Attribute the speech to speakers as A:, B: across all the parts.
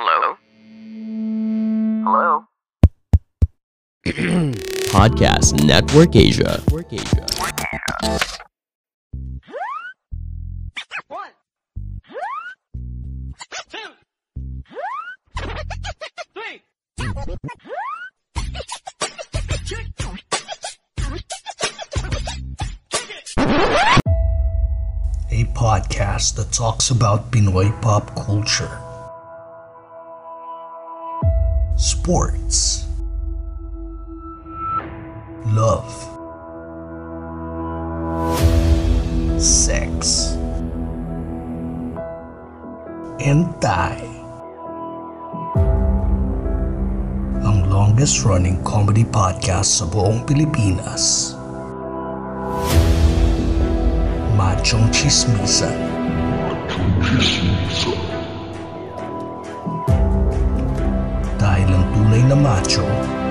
A: Hello? Hello?
B: Podcast Network Asia.
C: One, two, three.
D: A podcast that talks about Pinoy pop culture, sports, love, sex, and Thai. Ang longest running comedy podcast sa buong Pilipinas. Machong Chismisan. Dahil ang tunay na macho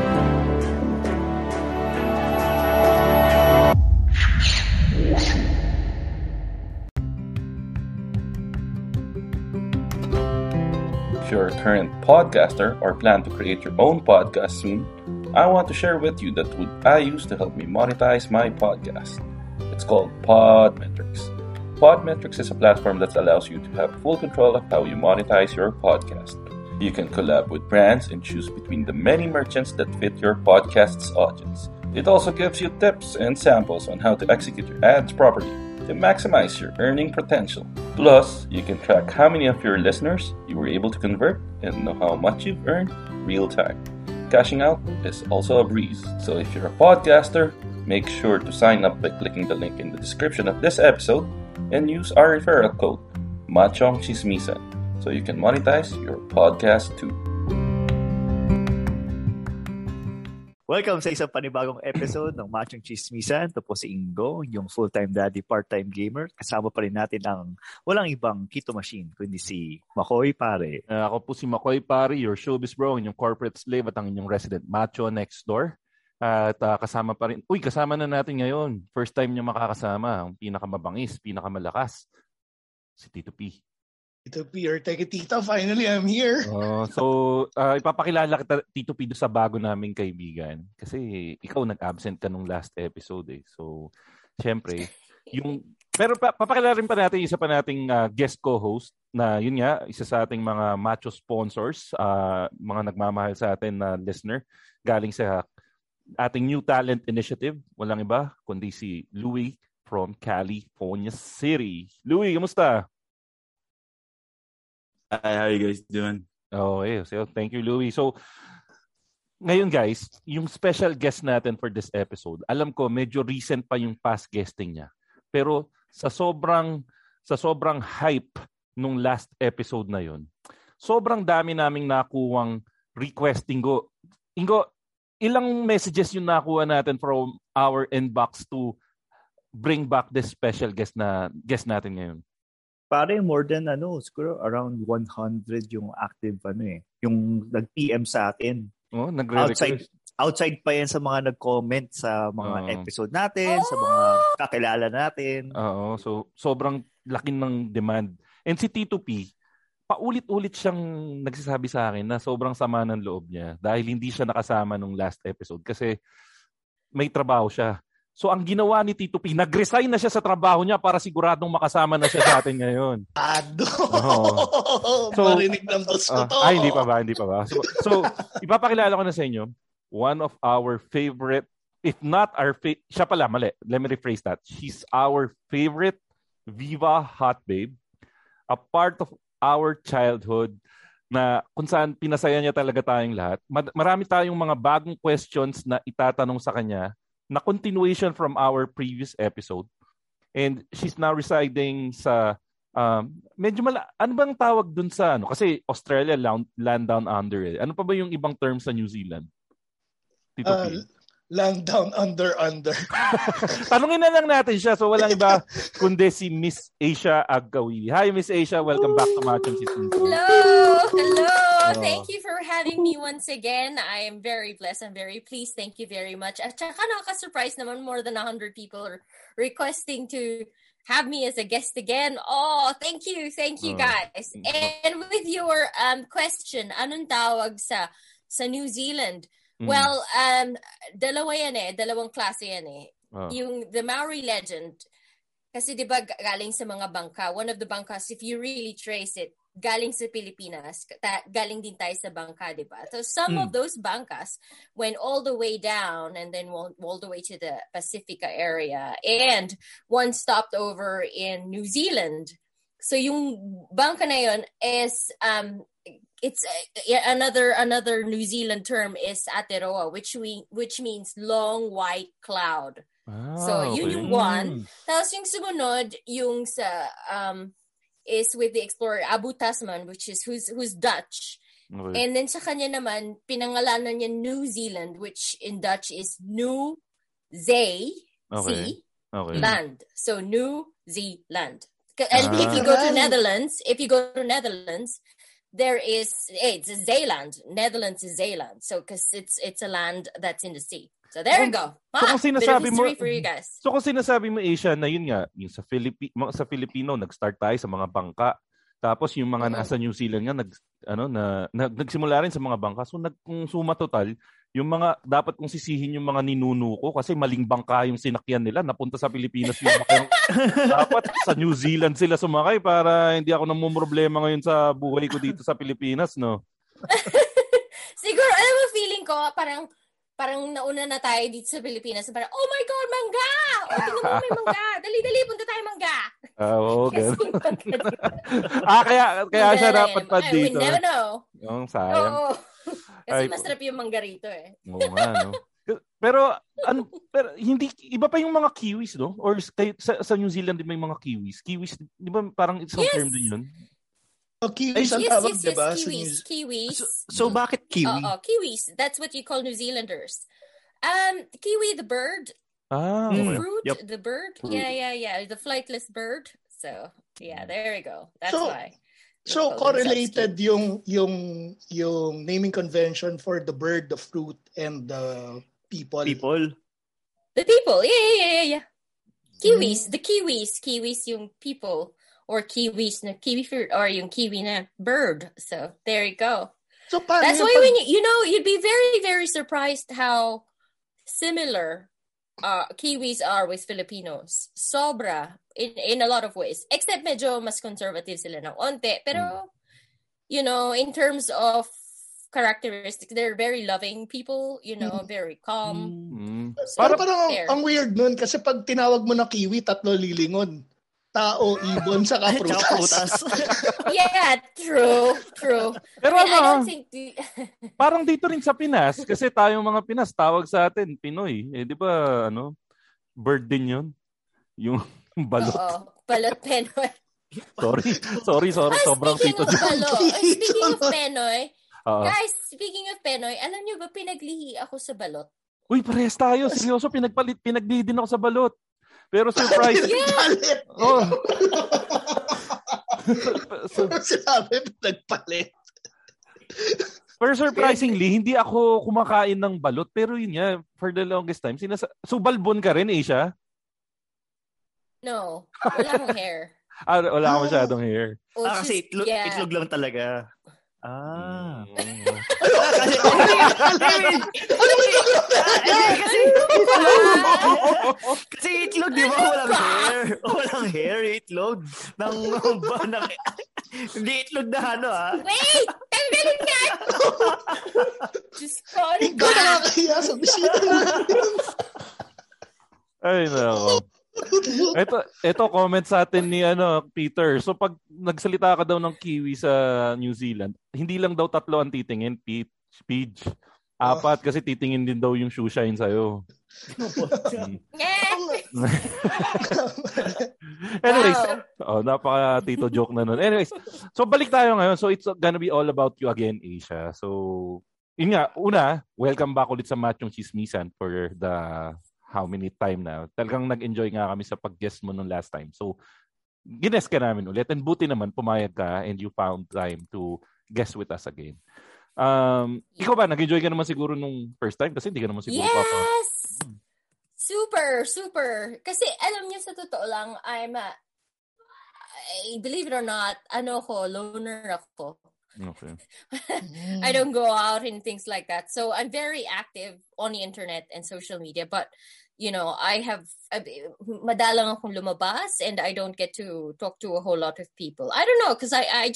E: If you're a current podcaster or plan to create your own podcast soon, I want to share with you the tool I use to help me monetize my podcast. It's called Podmetrics. Podmetrics is a platform that allows you to have full control of how you monetize your podcast. You can collab with brands and choose between the many merchants that fit your podcast's audience. It also gives you tips and samples on how to execute your ads properly to maximize your earning potential. Plus, you can track how many of your listeners you were able to convert and know how much you've earned real time. Cashing out is also a breeze. So if you're a podcaster, make sure to sign up by clicking the link in the description of this episode and use our referral code, Machong Chismisan, so you can monetize your podcast too.
F: Welcome sa isang panibagong episode ng Machong Chismisan. Ito po si Ingo, yung full-time daddy, part-time gamer. Kasama pa rin natin ang walang ibang Kito Machine, kundi si Makoy Pare.
G: Ako po si Makoy Pare, your showbiz bro, inyong corporate slave at ang inyong resident macho next door. At kasama pa rin, kasama na natin ngayon. First time niyo makakasama, ang pinakamabangis, pinakamalakas, si Tito P.
H: Tito P, or Tita, finally I'm here.
G: Ipapakilala kita, Tito P, sa bago naming kaibigan. Kasi ikaw nag-absent ka nung last episode eh. So, syempre, pero papakilala rin pa natin isa pa nating guest co-host na yun nga, isa sa ating mga macho sponsors, mga nagmamahal sa atin na listener, galing sa ating new talent initiative. Walang iba, kundi si Louie from California City. Louie, kamusta?
I: Hi, how you guys doing?
G: Okay, so thank you, Louie. So, ngayon guys, yung special guest natin for this episode, alam ko medyo recent pa yung past guesting niya. Pero sa sobrang hype nung last episode na yun, sobrang dami naming nakuwang requesting go. Ingo, ilang messages yung nakuha natin from our inbox to bring back this special guest natin ngayon?
F: Pare, more than siguro around 100 yung active yung nag-PM sa atin.
G: Oh,
F: outside pa yan sa mga nag-comment sa mga episode natin, sa mga kakilala natin.
G: Oo, so sobrang laki ng demand. And si Tito P, paulit-ulit siyang nagsasabi sa akin na sobrang sama ng loob niya dahil hindi siya nakasama nung last episode kasi may trabaho siya. So ang ginawa ni Tito P, nag-resign na siya sa trabaho niya para siguradong makasama na siya sa atin ngayon.
H: So, marinig ng boss ko to.
G: Hindi pa ba? So ipapakilala ko na sa inyo, one of our favorite, if not our siya pala, mali. Let me rephrase that. She's our favorite Viva Hot Babe, a part of our childhood na kung saan pinasaya niya talaga tayong lahat. Marami tayong mga bagong questions na itatanong sa kanya na continuation from our previous episode. And she's now residing sa ano bang tawag dun sa kasi Australia land down under eh. Ano pa ba yung ibang term sa New Zealand? Tito P.
H: Land down under.
G: Tanungin na lang natin siya. So walang iba kundi si Miss Asia Agawili. Hi Miss Asia, welcome back to Machong Chismisan.
J: Hello. Thank you for having me once again. I am very blessed and very pleased. Thank you very much. At saka nakaka-surprise naman, more than 100 people are requesting to have me as a guest again. Oh, thank you guys. And with your question, anong tawag sa New Zealand? Well, dalawang klase yan eh. Yung the Maori legend, kasi di ba galing sa mga bangka, one of the bangkas, if you really trace it, galing sa Pilipinas, galing din tayo sa bangka, di ba? So some of those bangkas went all the way down and then all the way to the Pacifica area, and one stopped over in New Zealand. So yung bangka na yun is it's another New Zealand term is Aotearoa, which means long white cloud. So yun yung one. Tapos yung sumunod yung sa is with the explorer Abu Tasman, which is who's Dutch. Okay. And then sa kanya naman pinangalanan niya New Zealand, which in Dutch is New Zee land. So New Zealand. And if you go to Netherlands, there is it's Zeeland. Netherlands is Zeeland. So because it's a land that's in the sea. So there you go.
G: So kung sinasabi mo
J: for you guys.
G: So kung sinasabi mo Asia na yun nga, yung sa Filipino nag-start tayo sa mga bangka. Tapos yung mga nasa New Zealand nga nagsimula rin sa mga bangka. So kung suma total, yung mga dapat kong sisihin yung mga ninuno ko kasi maling bangka yung sinakyan nila, napunta sa Pilipinas yung dapat sa New Zealand sila sumakay para hindi ako namumroblema ngayon sa buhay ko dito sa Pilipinas, no?
J: Siguro, alam mo, feeling ko, parang nauna na tayo dito sa Pilipinas. Parang, oh my God, mangga! O, tingnan mo, may mangga. Dali, punta tayo mangga.
G: Oo, ganun. Kaya siya dapat pa dito.
J: We never know.
G: Yung sayang.
J: Kasi masarap yung mangga rito eh.
G: Oo nga, no? Pero hindi, iba pa yung mga kiwis, no? Or sa New Zealand din may mga kiwis. Kiwis, di ba parang isang term din yun?
H: Kiwis ang tawag, di ba?
J: Kiwis.
F: So bakit kiwi?
J: Kiwis. That's what you call New Zealanders. Kiwi, the bird. The fruit, the bird. Yeah. The flightless bird. So, yeah, there you go. That's why.
H: So correlated yung naming convention for the bird, the fruit, and the people.
J: The people, yeah. Kiwis, the kiwis yung people, or kiwis na kiwi fruit, or yung kiwi na bird. So there you go.
H: So
J: that's why when you'd be very, very surprised how similar Kiwis are with Filipinos. Sobra in a lot of ways. Except medyo mas conservative sila ng onte. Pero, in terms of characteristics, they're very loving people, very calm. So,
H: parang ang weird nun kasi pag tinawag mo na kiwi, tatlo lilingon. Tao, ibon, saka prutas.
J: Yeah, true.
G: Pero I don't think parang dito rin sa Pinas, kasi tayong mga Pinas, tawag sa atin, Pinoy. Di ba, bird din yun? Yung balot.
J: Oo, balot Penoy.
G: Sorry. Sobrang Tito John.
J: Speaking of Penoy, guys, speaking of Penoy, alam nyo ba, pinaglihi ako sa balot?
G: Uy, parehas tayo. Seryoso, pinaglihi din ako sa balot. Pero surprise.
H: Nagpalit.
G: Oh.
H: Sinabi, nagpalit.
G: Pero surprisingly, hindi ako kumakain ng balot. Pero yun nga, for the longest time, so balbon ka rin, Asia?
J: No. Wala akong hair.
G: Wala akong masyadong hair.
F: Kasi itlog lang talaga. Kasi itlog, di ba? Walang hair, itlog. Hindi itlog na
J: Wait! Tanggalin ka! Just call it
H: back. Ikaw nakakaya sa bisita natin.
G: Ay, nako. Ito comment sa atin ni Peter. So pag nagsalita ka daw ng kiwi sa New Zealand, hindi lang daw 3 ang titingin, Peach. 4 kasi titingin din daw yung shoe shine sa'yo. Anyways, napaka Tito joke na nun. Anyways, so balik tayo ngayon. So it's gonna be all about you again, Asia. So, yun nga, welcome back ulit sa Machong Chismisan for the how many time na. Talagang nag-enjoy nga kami sa pag-guest mo nung last time. So, gines ka namin ulit. And buti naman, pumayag ka and you found time to guest with us again. Ikaw ba, nag-enjoy ka naman siguro nung first time? Kasi hindi ka naman siguro
J: Yes! Super. Kasi alam niyo sa totoo lang, believe it or not, loner ako.
G: Okay.
J: I don't go out and things like that. So I'm very active on the internet and social media, but madalang akong lumabas and I don't get to talk to a whole lot of people. I don't know, because I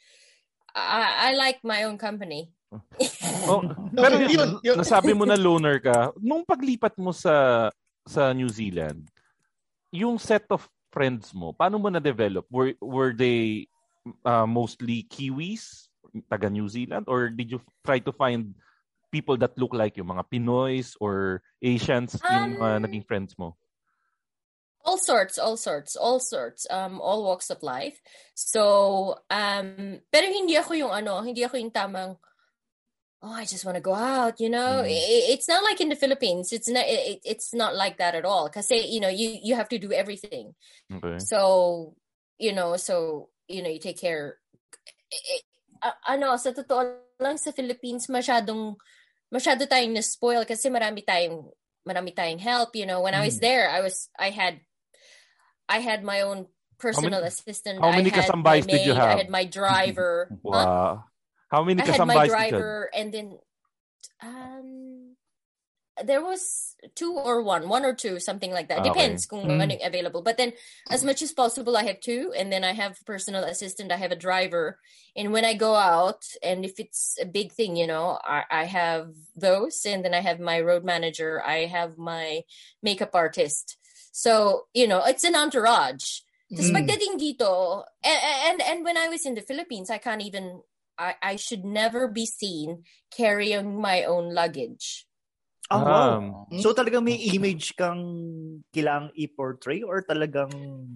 J: like my own company.
G: Pero nasabi mo na loner ka. Nung paglipat mo sa New Zealand, yung set of friends mo, paano mo na-develop? Were they mostly Kiwis, taga New Zealand, or did you try to find people that look like you, mga Pinoys or Asians, yung naging friends mo?
J: All sorts, all walks of life. So, pero hindi ako yung tamang, I just want to go out, It's not like in the Philippines. It's not like that at all. Kasi, you have to do everything.
G: Okay.
J: So, you take care. Sa totoo lang sa Philippines, masyado tayong na-spoil kasi marami tayong help, When I was there, I had my own personal assistant.
G: How many kasambais did you have?
J: I had my driver.
G: Wow. How many
J: I had
G: kasambais
J: my
G: did you have?
J: driver, and then there was 2 or 1 or 2, something like that. Depends kung anong available. But then, as much as possible, I have 2, and then I have a personal assistant. I have a driver, and when I go out, and if it's a big thing, I have those, and then I have my road manager. I have my makeup artist. So it's an entourage. Tapos pagdating dito, and when I was in the Philippines, I should never be seen carrying my own luggage.
F: So talagang may image kang kailangang i-portray or talagang...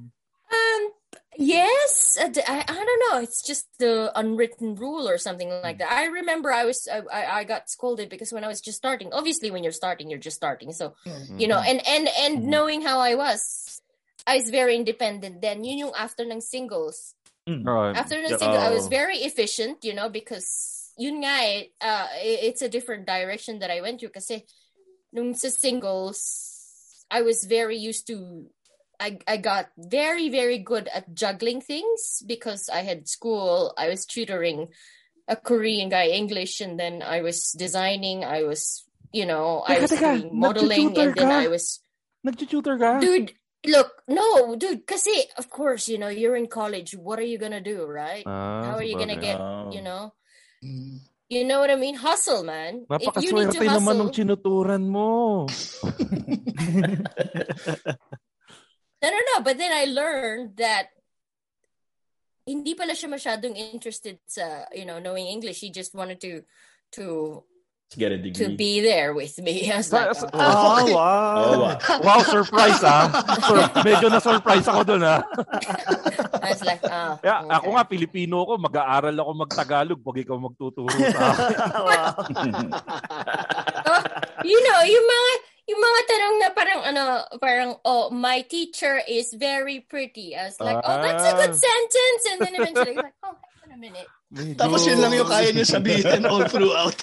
J: Yes. I don't know. It's just the unwritten rule or something like that. I remember I got scolded because when I was just starting, obviously when you're starting, you're just starting. So, and knowing how I was very independent then. Yun yung after ng singles. After the single, I was very efficient, because yun nga it's a different direction that I went to. Kasi nung sa singles, I was very used to. I got very, very good at juggling things because I had school. I was tutoring a Korean guy English, and then I was designing. I was, I was doing modeling, and then I was.
G: Nag-tutor ka?
J: Dude. Look, no, dude, kasi, of course, you're in college. What are you going to do, right? How are you going to get, You know what I mean? Hustle, man. If you need to
G: Napakaswerte naman
J: hustle...
G: ng tinuturan mo.
J: No. But then I learned that hindi pala siya masyadong interested sa, knowing English. He just wanted to
A: get a degree.
J: To be there with me. I was like,
F: wow.
G: Wow, surprise, medyo na-surprise ako dun,
J: I was like,
G: okay. Ako nga, Pilipino ko, mag-aaral ako mag-Tagalog pag ikaw magtuturo sa akin.
J: Yung mga tanong na parang, my teacher is very pretty. I was like, that's a good sentence. And then eventually, like, wait a minute.
H: Tapos yun lang yung kaya niyo sabihin all throughout.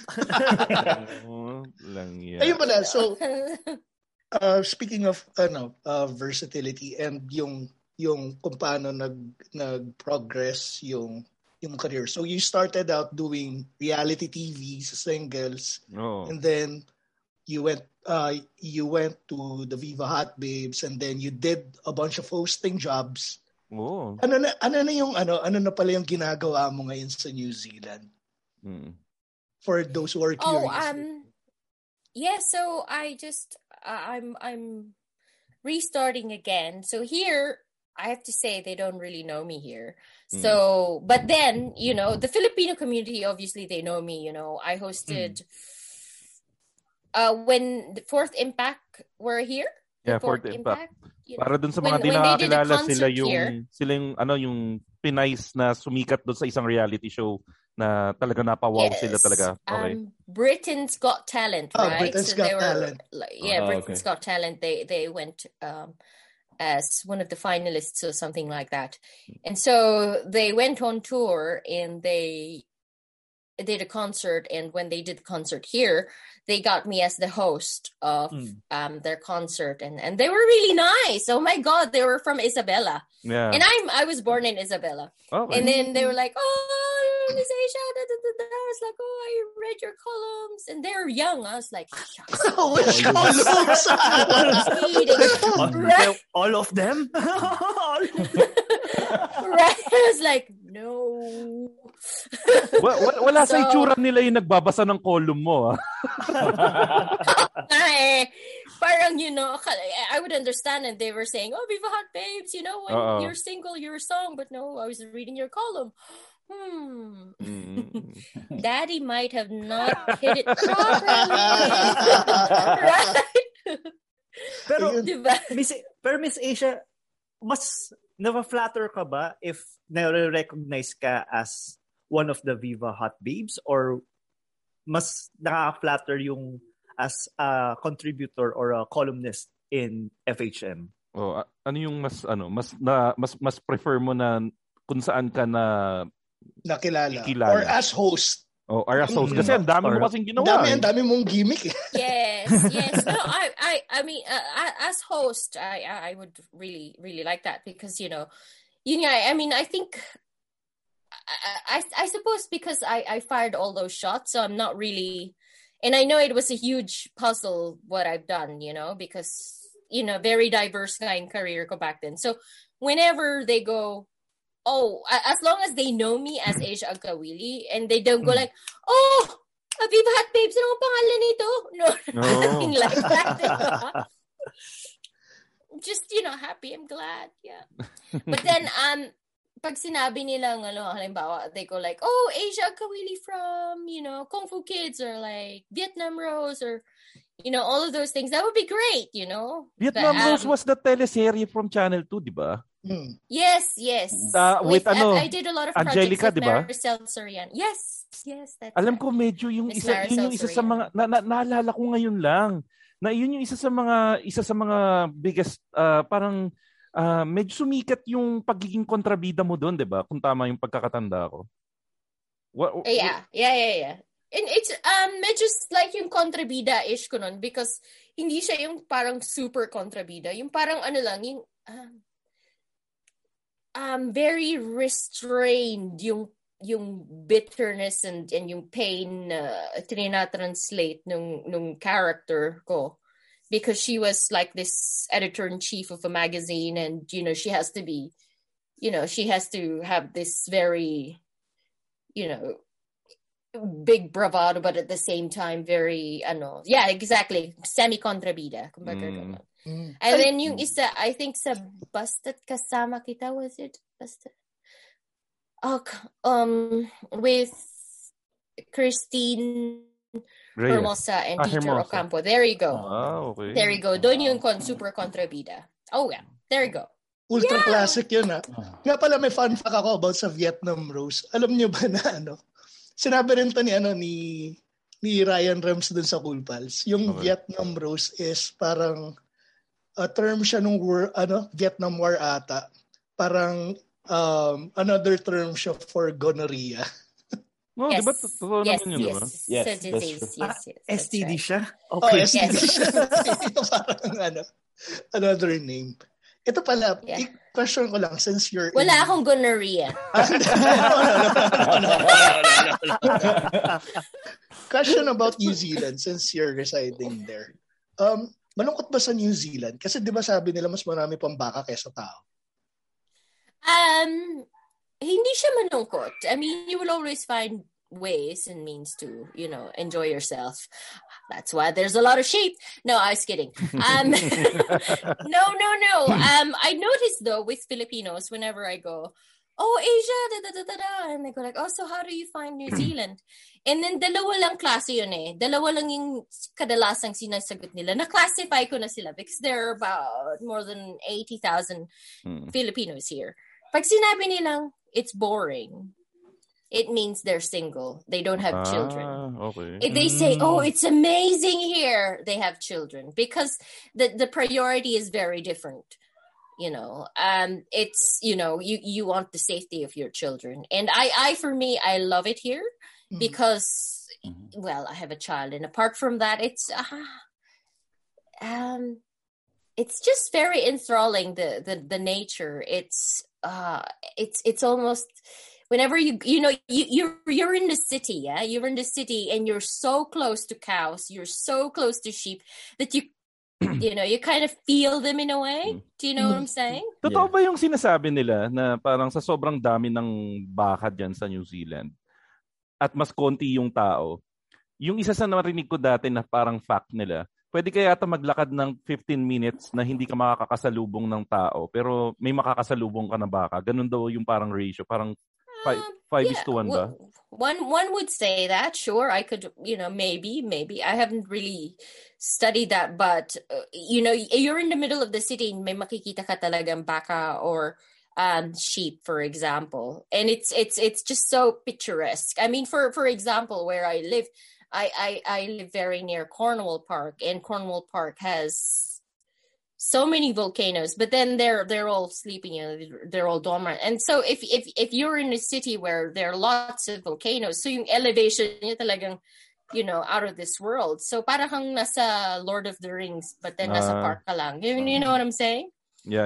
H: Ayun pala, so speaking of versatility and yung kung paano nag-progress yung career. So you started out doing reality TV sa singles, and then you went to the Viva Hot Babes, and then you did a bunch of hosting jobs.
G: Oh.
H: Ano na pala yung ginagawa mo ngayon sa New Zealand? For those who are curious.
J: So I just I'm restarting again. So here I have to say they don't really know me here. So but then, the Filipino community, obviously they know me, I hosted when the Fourth Impact were here.
G: Yeah, Fourth Impact. Para dun sa mga di nakakilala, sila yung Pinays na sumikat doon sa isang reality show na talaga napawaw sila talaga. Okay.
J: Britain's Got Talent, right?
H: Britain's Got Talent.
J: Britain's Got Talent. They went as one of the finalists or something like that. And so they went on tour and they did a concert, and when they did the concert here, they got me as the host of their concert, and they were really nice. Oh my God, they were from Isabela.
G: Yeah.
J: And I was born in Isabela.
G: Oh,
J: and then they were like, oh, Miss Asia, da, da, da, da. I was like, oh, I read your columns, and they're young. I was like, shucks.
H: Which columns?
F: All of them?
J: Right? I was like, no.
G: Wala sa itsura nila yung nagbabasa ng column mo.
J: Parang, I would understand, and they were saying, oh, Viva Hot Babes, when you're single, you're a song, but no, I was reading your column. Daddy might have not hit it properly. Right?
F: Pero,
J: diba?
F: Miss Asia, mas na-flatter ka ba if na-recognize ka as one of the Viva Hot Babes, or mas nakaka-flatter yung as a contributor or a columnist in FHM?
G: Oh, ano yung mas prefer mo na kung saan ka na
H: nakilala
G: ikilala?
H: Or as host?
G: Oh, or as host. Kasi ang dami mo kasing ginawa.
H: Ang dami mong gimmick.
J: Yes. No, I mean, as host, I would really, really like that, because, I mean, I think, I suppose because I fired all those shots, so I'm not really, and I know it was a huge puzzle what I've done, because, very diverse nga yung career ko back then. So whenever they go, oh, as long as they know me as Asia Agkawili, and they don't go like, oh, Viva Hot Babes, ano ang pangalan nito? No, nothing like that. Just, happy, I'm glad, yeah. But then, pag sinabi nilang, halimbawa, they go like, oh, Asia Agkawili from, Kung Fu Kids, or like Vietnam Rose, or, all of those things, that would be great,
G: Vietnam Rose was the teleserye from Channel 2, di ba?
J: Yes.
G: With
J: I did a lot of
G: Angelica,
J: projects with
G: diba?
J: Maricel Soriano. Yes, that's
G: alam
J: right.
G: ko medyo yung
J: Miss
G: isa, yun yung isa sa mga naalala ko ngayon lang. Na yun yung isa sa mga biggest parang medyo sumikat yung pagiging kontrabida mo doon, 'di ba? Kung tama yung pagkakatanda ko.
J: Yeah. And it's medyo like yung kontrabida-ish ko nun, because hindi siya yung parang super kontrabida. Yung parang lang, yung very restrained yung bitterness and yung pain tinatranslate nung character ko, because she was like this editor-in-chief of a magazine, and she has to be, she has to have this very big bravado, but at the same time very exactly, semi-kontrabida, kumbaga ganun. And then yung isa, I think sa Basta't Kasama Kita, was it? Basta? With Christine Hermosa and Teacher Ocampo. There you go.
G: Okay.
J: There you go. Doon yung super kontrabida. Oh yeah, there you go.
H: Ultra classic yun, ha? Nga pala, may fun fact ako about sa Vietnam Rose. Alam niyo ba na sinabi rin to ni Ryan Rems dun sa Cool Pals. Yung Vietnam Rose is parang a term siya nung Vietnam War ata. Parang another term siya for gonorrhea.
G: No,
J: yes.
G: Diba? Totoo naman yun, diba?
J: Yes.
F: STD
J: right.
F: siya?
H: Okay. STD siya. Ito parang another name. Ito pala, question ko lang, since you're...
J: Wala akong gonorrhea.
H: Question about New Zealand, since you're residing there. Malungkot ba sa New Zealand? Kasi di ba sabi nila mas marami pang baka kaysa tao?
J: Hindi siya malungkot. I mean, you will always find ways and means to, enjoy yourself. That's why there's a lot of sheep. No, I was kidding. No. I noticed though with Filipinos, whenever I go, oh, Asia, and they go like, oh, so how do you find New Zealand? And then dalawa lang klase yun eh. Dalawa lang yung kadalasang sinasagot nila. Na-classify ko na sila because there are about more than 80,000 Filipinos here. Pag sinabi nilang, it's boring, it means they're single. They don't have children.
G: Okay.
J: If they say, oh, it's amazing here, they have children. Because the priority is very different. It's, you want the safety of your children. And I for me, I love it here because, well, I have a child, and apart from that, it's just very enthralling. The nature. It's almost. Whenever you're in the city, yeah, you're in the city and you're so close to cows, you're so close to sheep that you kind of feel them in a way. Do you know what I'm saying?
G: Totoo ba yung sinasabi nila na parang sa sobrang dami ng baka dyan sa New Zealand at mas konti yung tao? Yung isa sa narinig ko dati na parang fact nila, pwede kaya ata maglakad ng 15 minutes na hindi ka makakasalubong ng tao pero may makakasalubong ka na baka. Ganun daw yung parang ratio, parang 5:1 ba?
J: One would say that. Sure, I could, maybe. I haven't really studied that, but you're in the middle of the city, may makikita ka talagang baka or sheep, for example, and it's just so picturesque. I mean, for example, where I live, I live very near Cornwall Park, and Cornwall Park has so many volcanoes, but then they're all sleeping, they're all dormant. And so if you're in a city where there are lots of volcanoes, so yung elevation niya talagang, out of this world. So parang kang nasa Lord of the Rings, but then nasa park ka lang. You know what I'm saying?
G: Yeah.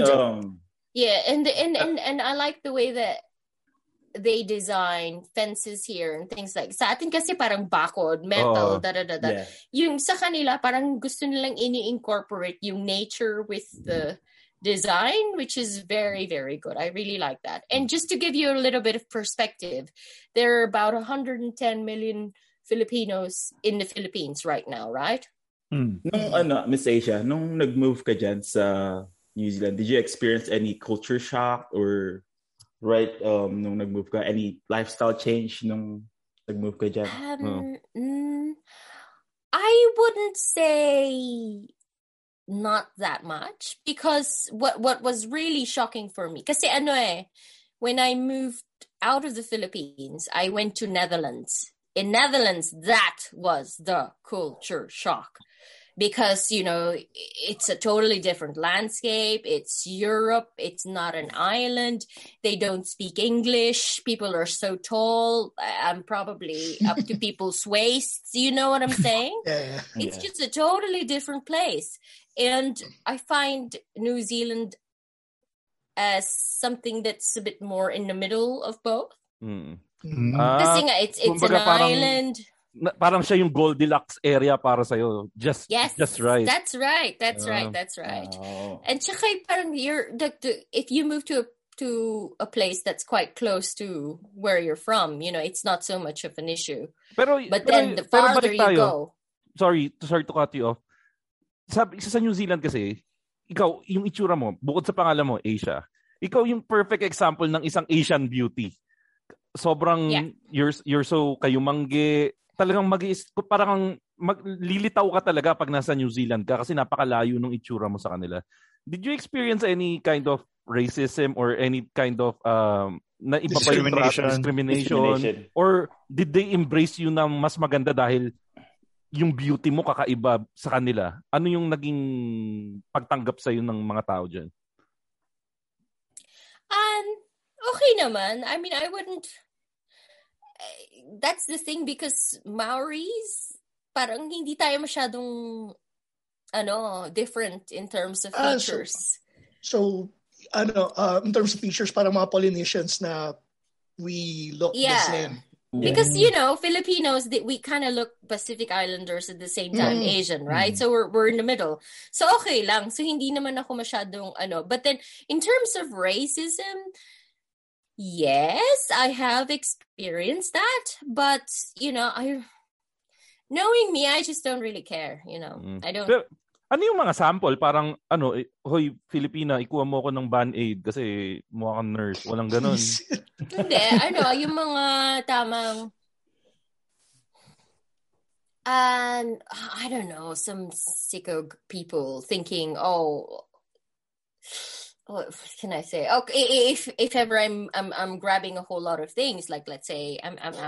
J: And I like the way that they design fences here and things like sa atin kasi parang bakod, metal,
A: Yeah.
J: Yung sa kanila parang gusto nilang ini-incorporate yung nature with the design, which is very, very good. I really like that. And just to give you a little bit of perspective, there are about 110 million Filipinos in the Philippines right now, right?
A: Nung Miss Asia, nung nag-move ka dyan sa New Zealand, did you experience any culture shock or nung nag-move ka, any lifestyle change nung nag-move ka dyan?
J: I wouldn't say not that much, because what was really shocking for me, kasi when I moved out of the Philippines, I went to Netherlands. In Netherlands, that was the culture shock. Because, it's a totally different landscape. It's Europe. It's not an island. They don't speak English. People are so tall. I'm probably up to people's waists. You know what I'm saying?
H: Yeah.
J: It's just a totally different place. And I find New Zealand as something that's a bit more in the middle of both. Kasi nga, it's an island.
G: Parang siya yung Goldilocks area para sa'yo. Just right.
J: That's right. Oh. And tsaka parang if you move to a place that's quite close to where you're from, it's not so much of an issue. But then the farther you go.
G: Sorry to cut you off. Sa New Zealand kasi, ikaw, yung itsura mo, bukod sa pangalan mo, Asia, ikaw yung perfect example ng isang Asian beauty. Sobrang, you're so kayumangge, talagang parang lilitaw ka talaga pag nasa New Zealand ka kasi napakalayo ng itsura mo sa kanila. Did you experience any kind of racism or any kind of na iba pa yung discrimination? Or did they embrace you na mas maganda dahil yung beauty mo kakaiba sa kanila? Ano yung naging pagtanggap sa'yo ng mga tao dyan?
J: Okay naman. I mean, I wouldn't... That's the thing, because Maoris, parang hindi tayo masyadong different in terms of features.
H: So in terms of features, parang mga Polynesians na we look the same.
J: Because Filipinos, we kind of look Pacific Islanders at the same time, Asian, right? So we're in the middle. So okay lang. So hindi naman ako masyadong But then in terms of racism, yes, I have experienced that, but knowing me, I just don't really care. I don't.
G: Pero, ano yung mga sample? Parang hoy Filipina, ikuha mo ko ng Band-Aid kasi mukha kang nurse. Walang ganun.
J: Hindi, yung mga tamang. I don't know, some sicko people thinking, what can I say? Okay, if ever I'm grabbing a whole lot of things, like let's say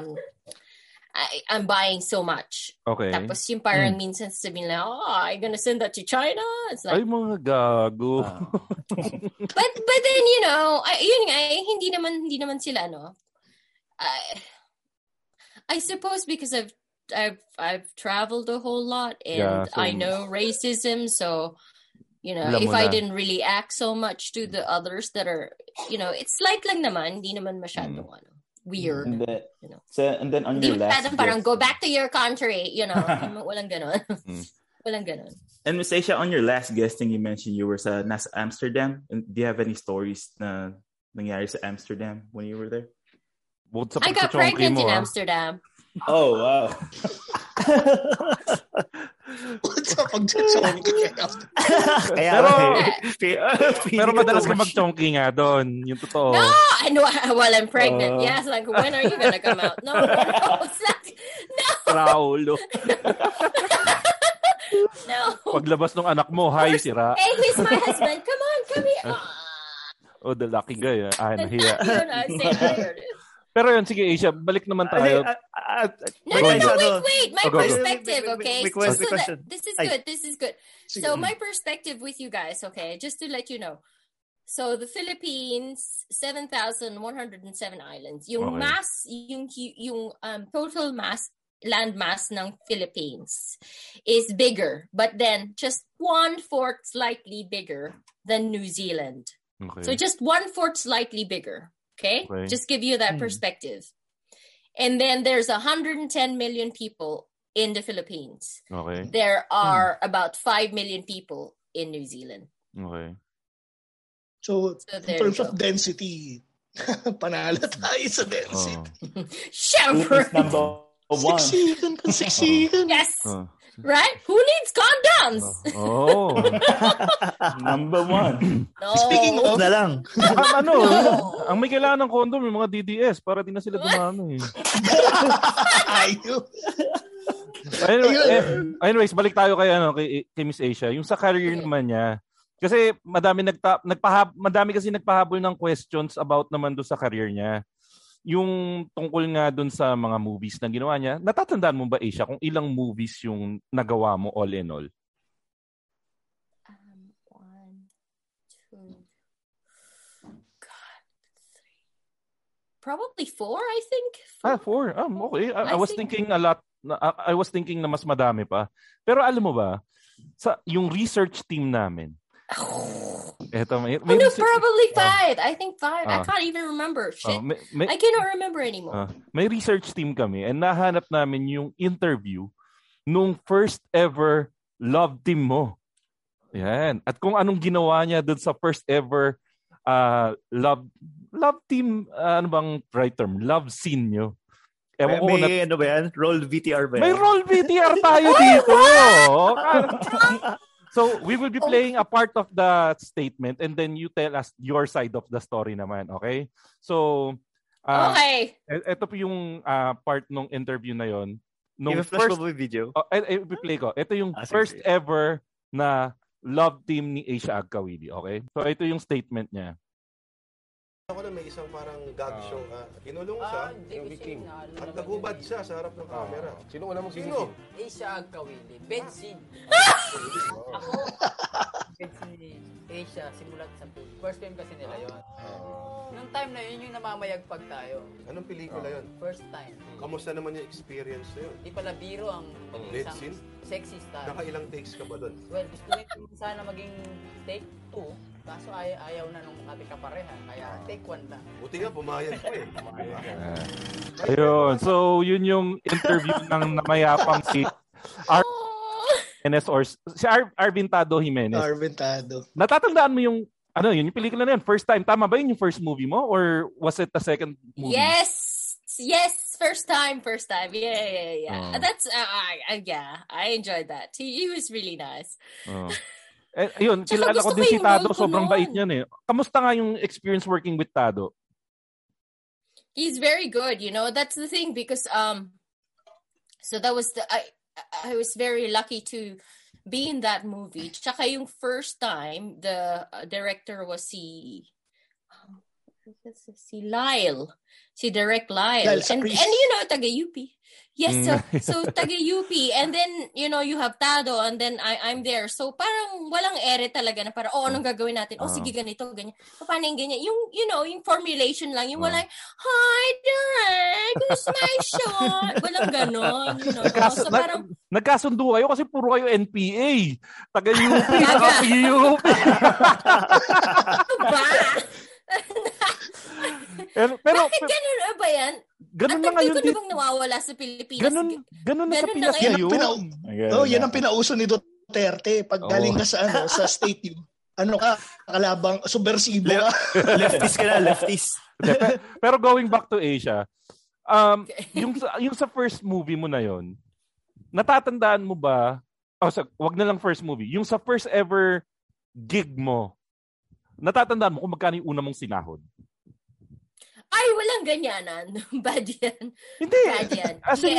J: I'm buying so much.
G: Okay.
J: Tapos yung parang minsan sabihin nila, I'm gonna send that to China. It's like,
G: ay mga gago.
J: But then yun nga, hindi naman sila I suppose because I've traveled a whole lot and I know racism, so if I didn't really act so much to the others that are, it's light lang naman, hindi naman masyadong weird.
A: And then on your last
J: parang go back to your country, walang ganon. Walang ganon.
A: And Miss Asia, on your last guesting, you mentioned you were sa nasa Amsterdam. And do you have any stories na nangyari sa Amsterdam when you were there?
J: I got pregnant in Amsterdam.
A: Oh, wow.
H: What's up pag-chonky?
G: Pero madalas ka mag-chonky nga doon. Yung totoo.
J: No, I know while I'm pregnant. Yes, like, when are you gonna come out? No.
G: Raulo.
J: No.
G: Paglabas ng anak mo, hi, sira.
J: Hey, who's my husband? Come on, come here.
G: Oh, the lucky guy. Nahiya.
J: Pero
G: yun, sige, Asia, balik naman tayo.
J: Wait. My perspective, okay? This is good. So my perspective with you guys, okay? Just to let you know. So the Philippines, 7,107 islands. Yung mass, yung total mass, land mass ng Philippines is bigger, but then just 1/4 slightly bigger than New Zealand. Okay. So just 1/4 slightly bigger. Okay? Just give you that perspective. And then there's 110 million people in the Philippines.
G: Okay.
J: There are about 5 million people in New Zealand.
G: Okay.
H: So in terms of density, panalo tayo sa density.
J: Siyempre.
A: Number one.
H: Siksikan.
J: Yes. Right? Who needs condoms?
A: Number one.
J: No.
H: Speaking of
F: na lang.
G: Ang may kailangan ng condom yung mga DDS para di na sila dumami. Anyways, balik tayo kay Miss Asia. Yung sa career naman niya. Kasi madami kasi nagpahabol ng questions about naman do sa career niya. Yung tungkol nga dun sa mga movies na ginawa niya, natatandaan mo ba, Asia, kung ilang movies yung nagawa mo all in all?
J: 1, 2, God, 3. Probably 4, I think.
G: 4. Okay. I was thinking a lot. I was thinking na mas madami pa. Pero alam mo ba, sa yung research team namin,
J: probably 5. I think 5. I can't even remember. Shit. I cannot remember anymore.
G: May research team kami and nahanap namin yung interview nung first ever love team mo. Yan. At kung anong ginawa niya dun sa first ever love team, ano bang right term? Love scene nyo.
F: May ano ba yan? Roll VTR ba yan?
G: May roll VTR tayo dito. So, we will be playing a part of the statement and then you tell us your side of the story naman, okay? So,
J: okay.
G: Ito po yung part ng interview na yon.
F: Nung first video.
G: I-play ko. Ito yung first ever na love team ni Asia Agkawili, okay? So, ito yung statement niya.
C: Ako na may isang parang gag show. Kinulong siya, at nagubad siya sa harap ng camera. Sino una mong sino?
I: Asia Agkawili. Benzin. Ako, Benzin ni Asia, simulat sa pool. First time kasi nila yun. Nung time na yun, yung namamayagpag tayo.
C: Anong pelikula yun?
I: First time.
C: Kamusta naman yung experience na yun?
I: Di pala biro ang isang sexy star.
C: Nakailang takes ka ba doon?
I: Well, gusto ko sana maging take 2. Kaso ayaw na nung ating kapareha. Kaya take 1 lang.
C: Buti nga, pumayag ko eh.
G: Ayun. So, yun yung interview ng namayapang si Jimenez or si Arvin Tado Jimenez.
H: Arvin Tado.
G: Natatandaan mo yung yung pelikula na yun? First time. Tama ba yun yung first movie mo? Or was it the second movie?
J: Yes. First time. Yeah. That's, I enjoyed that. He was really nice.
G: Ayun, kilala ko din si Tado. Sobrang bait niyan eh. Kamusta nga yung experience working with Tado?
J: He's very good, That's the thing because so that was I was very lucky to be in that movie. Tsaka yung first time, the director was Si Lyle. Si Direct Lyle. And taga-UP. Yes, so taga-UP. And then, you have Tado, and then I'm there. So parang walang ere talaga na parang, anong gagawin natin? Sige, ganito, ganyan. Paano yung ganyan? Yung formulation lang. Yung walang, hi, Direct, who's my shot? Walang ganon. So parang,
G: nagkasundo kayo kasi puro kayo NPA. Taga-UP, saka PUP.
J: Ba?
G: Pero
J: ganun ba yan?
G: Ganun na ngayon.
J: Hindi ko bang nawawala sa Pilipinas?
G: Ganun na sa Pinas ngayon.
H: Yan ang pinauso ni Duterte. Pag galing ka sa state you. Kalabang, subversibo ka.
F: Leftist ka na, leftist.
G: Pero going back to Asia, yung sa first movie mo na yon, natatandaan mo ba, wag na lang first movie, yung sa first ever gig mo, natatandaan mo kung magkano yung una mong sinahod?
J: Ay, walang ganyanan. Bad yan.
G: Hindi.
J: Bad yan.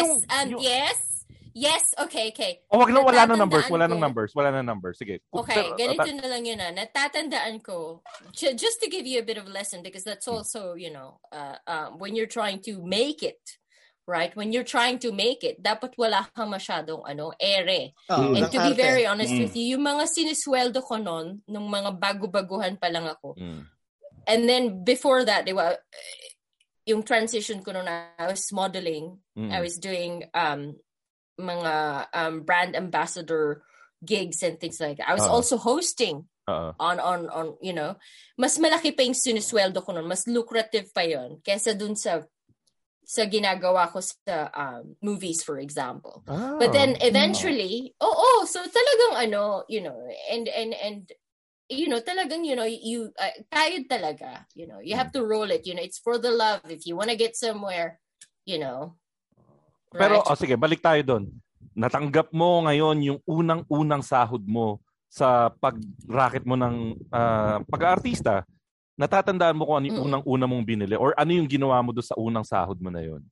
J: Yes. Okay.
G: Wala nang numbers. Sige.
J: Okay, ganito na lang yun. Natatandaan ko, just to give you a bit of a lesson, because that's also, when you're trying to make it, right? When you're trying to make it, dapat wala kang masyadong ere. And to be very honest with you, yung mga sinisweldo ko noon, nung mga bago-baguhan pa lang ako, and then before that, yung transition ko noon, I was modeling. I was doing mga brand ambassador gigs and things like that. I was also hosting on mas malaki pa yung sinisweldo ko noon. Mas lucrative pa yon kesa dun sa ginagawa ko sa movies, for example. But then eventually, so talagang and talagang, kayod talaga, you have to roll it, it's for the love. If you want to get somewhere, right?
G: Pero, sige, balik tayo doon. Natanggap mo ngayon yung unang sahod mo sa pag-racket mo ng pag-aartista. Natatandaan mo kung ano yung unang mong binili or ano yung ginawa mo doon sa unang sahod mo na yon?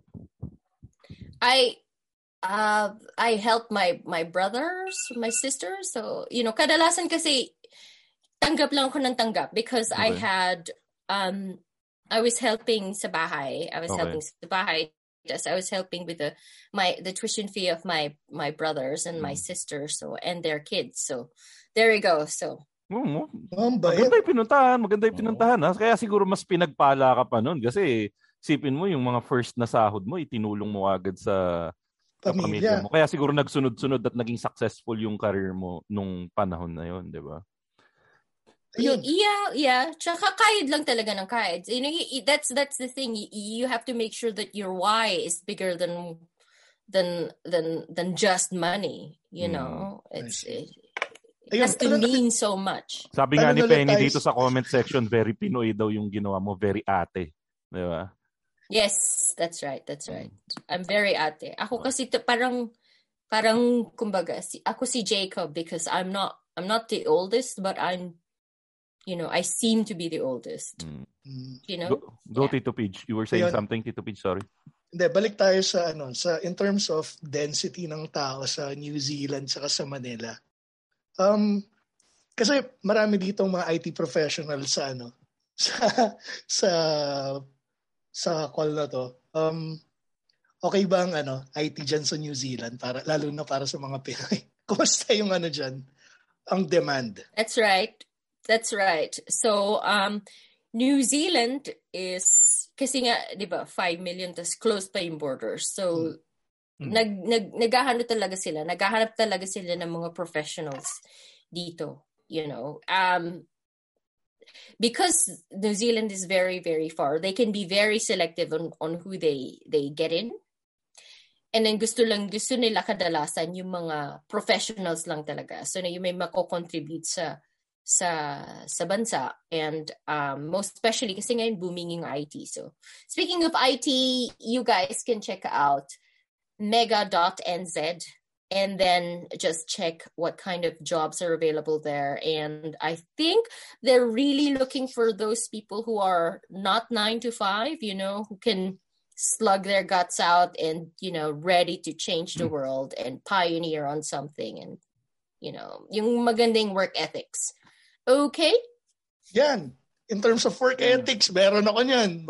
J: I helped my brothers, my sisters. So, kadalasan kasi tanggap lang ako ng tanggap because I had I was helping sa bahay. I was helping with the tuition fee of my brothers and my sisters, and their kids. So there we go. So
G: maganda yung pinuntahan. Kaya siguro mas pinagpala ka pa nun kasi sipin mo yung mga first na sahod mo itinulong mo agad sa pamilya mo. Kaya siguro nagsunod-sunod at naging successful yung career mo nung panahon na yon, di ba?
J: Yeah. Tsaka kayod lang talaga ng kayod. That's the thing. You have to make sure that your why is bigger than just money. It has to mean so much.
G: Sabi nga ni Penny dito sa comment section, very Pinoy daw yung ginawa mo, very ate. Di ba?
J: Yes, that's right. I'm very ate. Ako kasi parang kumbaga, ako si Jacob because I'm not the oldest, but I seem to be the oldest.
G: Go Tito Pidge. You were saying something, Tito Pidge, sorry.
H: Hindi, balik tayo sa in terms of density ng tao sa New Zealand saka sa Manila. Kasi marami ditong mga IT professionals sa call na to. Okay ba ang IT dyan sa New Zealand lalo na para sa mga Pinoy? Kumusta yung dyan? Ang demand.
J: That's right. So, New Zealand is, kasi nga, di ba, 5 million, tas closed pa yung borders. So, naghahanap talaga sila ng mga professionals dito, because New Zealand is very, very far. They can be very selective on who they get in. And then gusto nila kadalasan yung mga professionals lang talaga. So, yung may mako-contribute sa bansa, and most especially kasi ngayon booming yung IT. So speaking of IT, you guys can check out mega.nz and then just check what kind of jobs are available there. And I think they're really looking for those people who are not 9 to 5, who can slug their guts out and, ready to change the world and pioneer on something, and, yung magandang work ethics. Okay?
H: Yan. In terms of work ethics, meron ako niyan.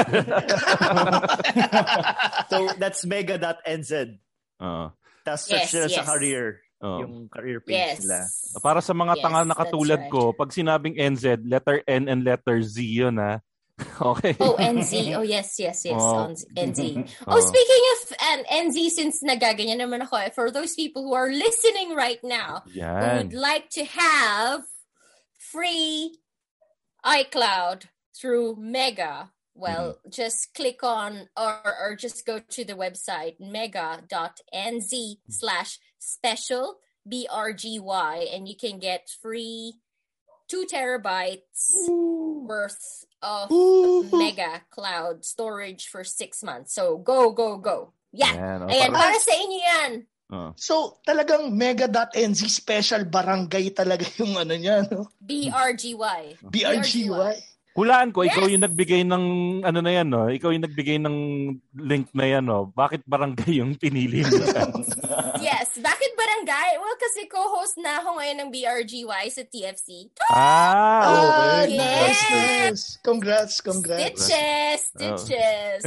F: So, that's mega.nz. Tapos search nila sa career. Yung career page nila.
G: Para sa mga tanga na katulad ko, pag sinabing NZ, letter N and letter Z yun, ha? Okay.
J: NZ. Oh, yes. NZ. Speaking of NZ, since nagaganyan naman ako, for those people who are listening right now, who would like to have free iCloud through Mega, well, just click on or just go to the website mega.nz/special BRGY, and you can get free 2 terabytes worth of Mega Cloud storage for 6 months. So go. Yeah. Ayan, para sa inyo yan.
H: So, talagang mega.nz special barangay talaga yung ano niya, no?
J: BRGY.
G: Hulaan ko, ikaw yung nagbigay ng ano na yan, no? Ikaw yung nagbigay ng link na yan, no? Bakit barangay yung pinili mo yan?
J: Yes, bakit barangay? Well, kasi co-host na ako ngayon ng BRGY sa TFC.
H: Okay. Nice. Congrats.
J: Stitches.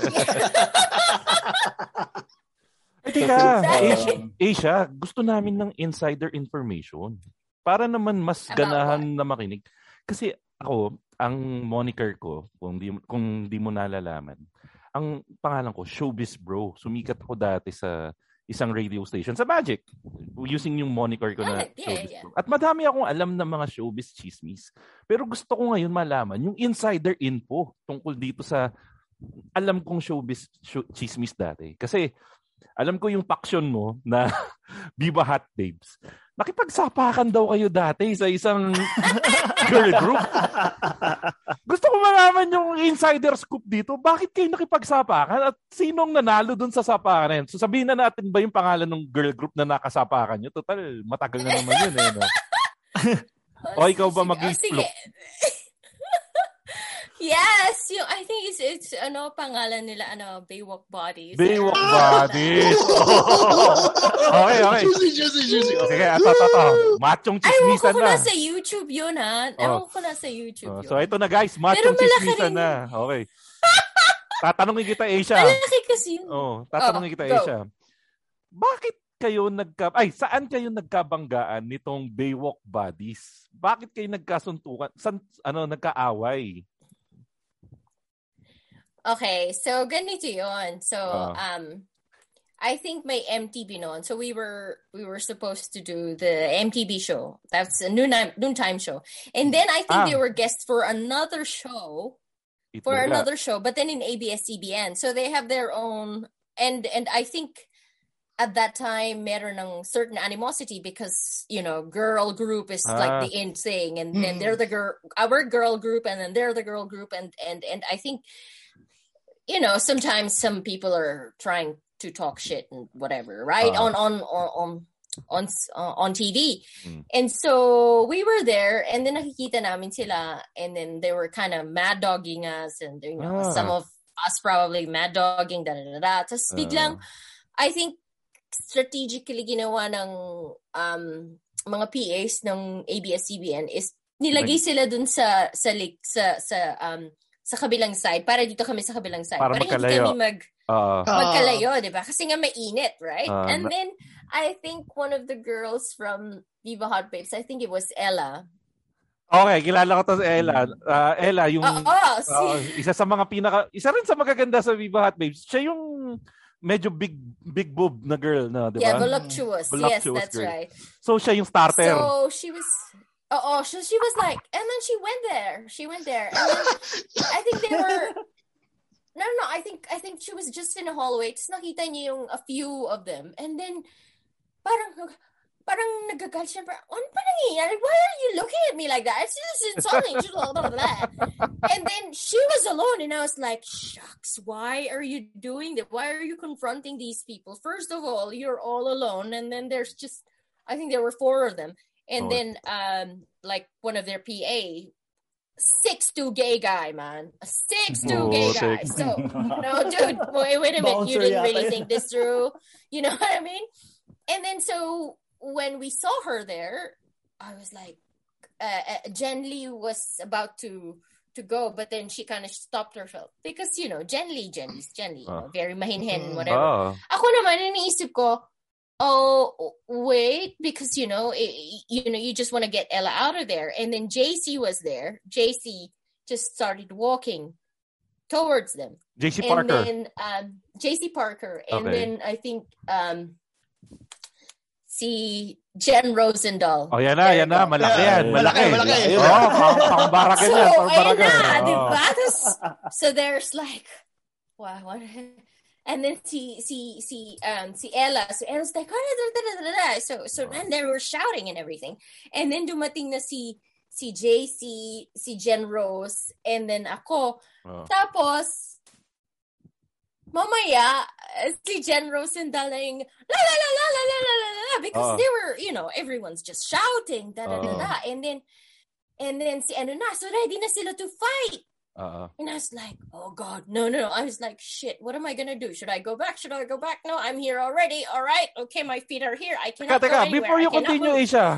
G: Teka, Asia, gusto namin ng insider information para naman mas ganahan na makinig. Kasi ako, ang moniker ko, kung di mo nalalaman, ang pangalan ko, Showbiz Bro. Sumikat ako dati sa isang radio station sa Magic using yung moniker ko na Showbiz Bro. At madami akong alam ng mga showbiz chismis. Pero gusto ko ngayon malaman yung insider info tungkol dito sa alam kong showbiz chismis dati. Kasi alam ko yung paksyon mo na Viva Hot Babes. Nakipagsapakan daw kayo dati sa isang girl group. Gusto ko malaman yung insider scoop dito. Bakit kayo nakipagsapakan at sinong nanalo dun sa sapakan na yun? So sabihin na natin ba yung pangalan ng girl group na nakasapakan nyo? Total, matagal na naman yun. No? O ikaw ba mag-explore?
J: Yes, I think it's pangalan nila Baywalk Bodies.
G: Baywalk Bodies. Okay.
H: Juicy.
G: Sige, ito. Machong chismisan na.
J: Ewan ko na sa YouTube yun, ha? Ewan ko na sa YouTube yun.
G: So ito na guys, machong chismisan na. Okay. Tatanungin kita, Asia.
J: Malaki kasi yun.
G: Tatanungin kita, Asia. Bakit kayo saan kayo nagkabanggaan nitong Baywalk Bodies? Bakit kayo nagkasuntukan? Nagkaaway?
J: Okay, so ganito yun. So, I think may MTV noon. So we were supposed to do the MTV show. That's a noontime show. And then I think they were guests for another show. But then in ABS-CBN. So they have their own, and I think at that time meron ng certain animosity because, girl group is like the in thing, and then they're our girl group, and then they're the girl group, and I think sometimes some people are trying to talk shit and whatever, right? On TV. And so we were there, and then nakikita namin sila, and then they were kind of mad dogging us, and some of us probably mad dogging, Tapos biglang, I think strategically ginawa ng mga PAs ng ABS-CBN is nilagay sila dun sa kabilang side, para dito kami sa kabilang side. Para hindi kami magkalayo, di ba? Kasi nga mainit, right? And then, I think one of the girls from Viva Hot Babes, I think it was Ella.
G: Okay, kilala ko to si Ella. Ella, yung isa rin sa magaganda sa Viva Hot Babes. Siya yung medyo big boob na girl na, di ba?
J: Yeah, voluptuous. Yes, that's girl. Right.
G: So, siya yung starter.
J: So, she was... so she was like, and then she went there, and then I think they were, no, I think she was just in a hallway, tapos nakita niya yung a few of them, and then, parang nagagal siya, ano pa nangyayari? Why are you looking at me like that? It's just insulting, blah, blah, blah. And then she was alone, and I was like, shucks, why are you doing that? Why are you confronting these people? First of all, you're all alone, and then there's just, I think there were 4 of them. And then, like one of their PA, 6'2" gay guy, man. A 6'2" gay guy. So, dude, wait a minute. You didn't really think this through. You know what I mean? And then, so when we saw her there, I was like, Jen Lee was about to go, but then she kind of stopped herself because Jen Lee, very mahinhin, whatever. Ako naman iniisip ko, oh wait, because you just want to get Ella out of there, and then JC was there. JC just started walking towards them.
G: JC Parker.
J: And then JC Parker, and then I think si Jen Rosendahl.
G: Oh, yan na. Malaki yan. Malaki. Pang-barakan yan.
J: Pang-barakan. Diba? So there's like, wow. And then si Ella. So Ella's like, so then they were shouting and everything. And then dumating na si JC, si Jen Rose, and then ako. Tapos, mamaya, si Jen Rosendahl na yung la because they were, everyone's just shouting, and then si so ready na sila to fight. And I was like, oh God, no. I was like, shit, what am I gonna do? Should I go back? No, I'm here already. All right, okay, my feet are here. I cannot go anywhere.
G: Before you continue, Asia,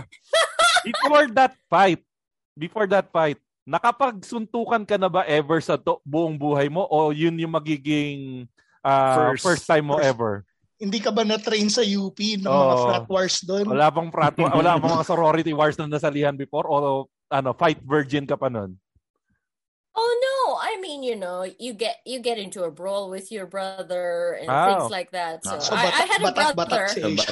G: before that fight, nakapagsuntukan ka na ba ever sa buong buhay mo, o yun yung magiging first time mo ever?
H: Hindi ka ba na-train sa UP ng mga frat wars doon?
G: Wala bang mga sorority wars na nasalihan before, o fight virgin ka pa nun?
J: Oh no, I mean, you get into a brawl with your brother and things like that. So I had a brother.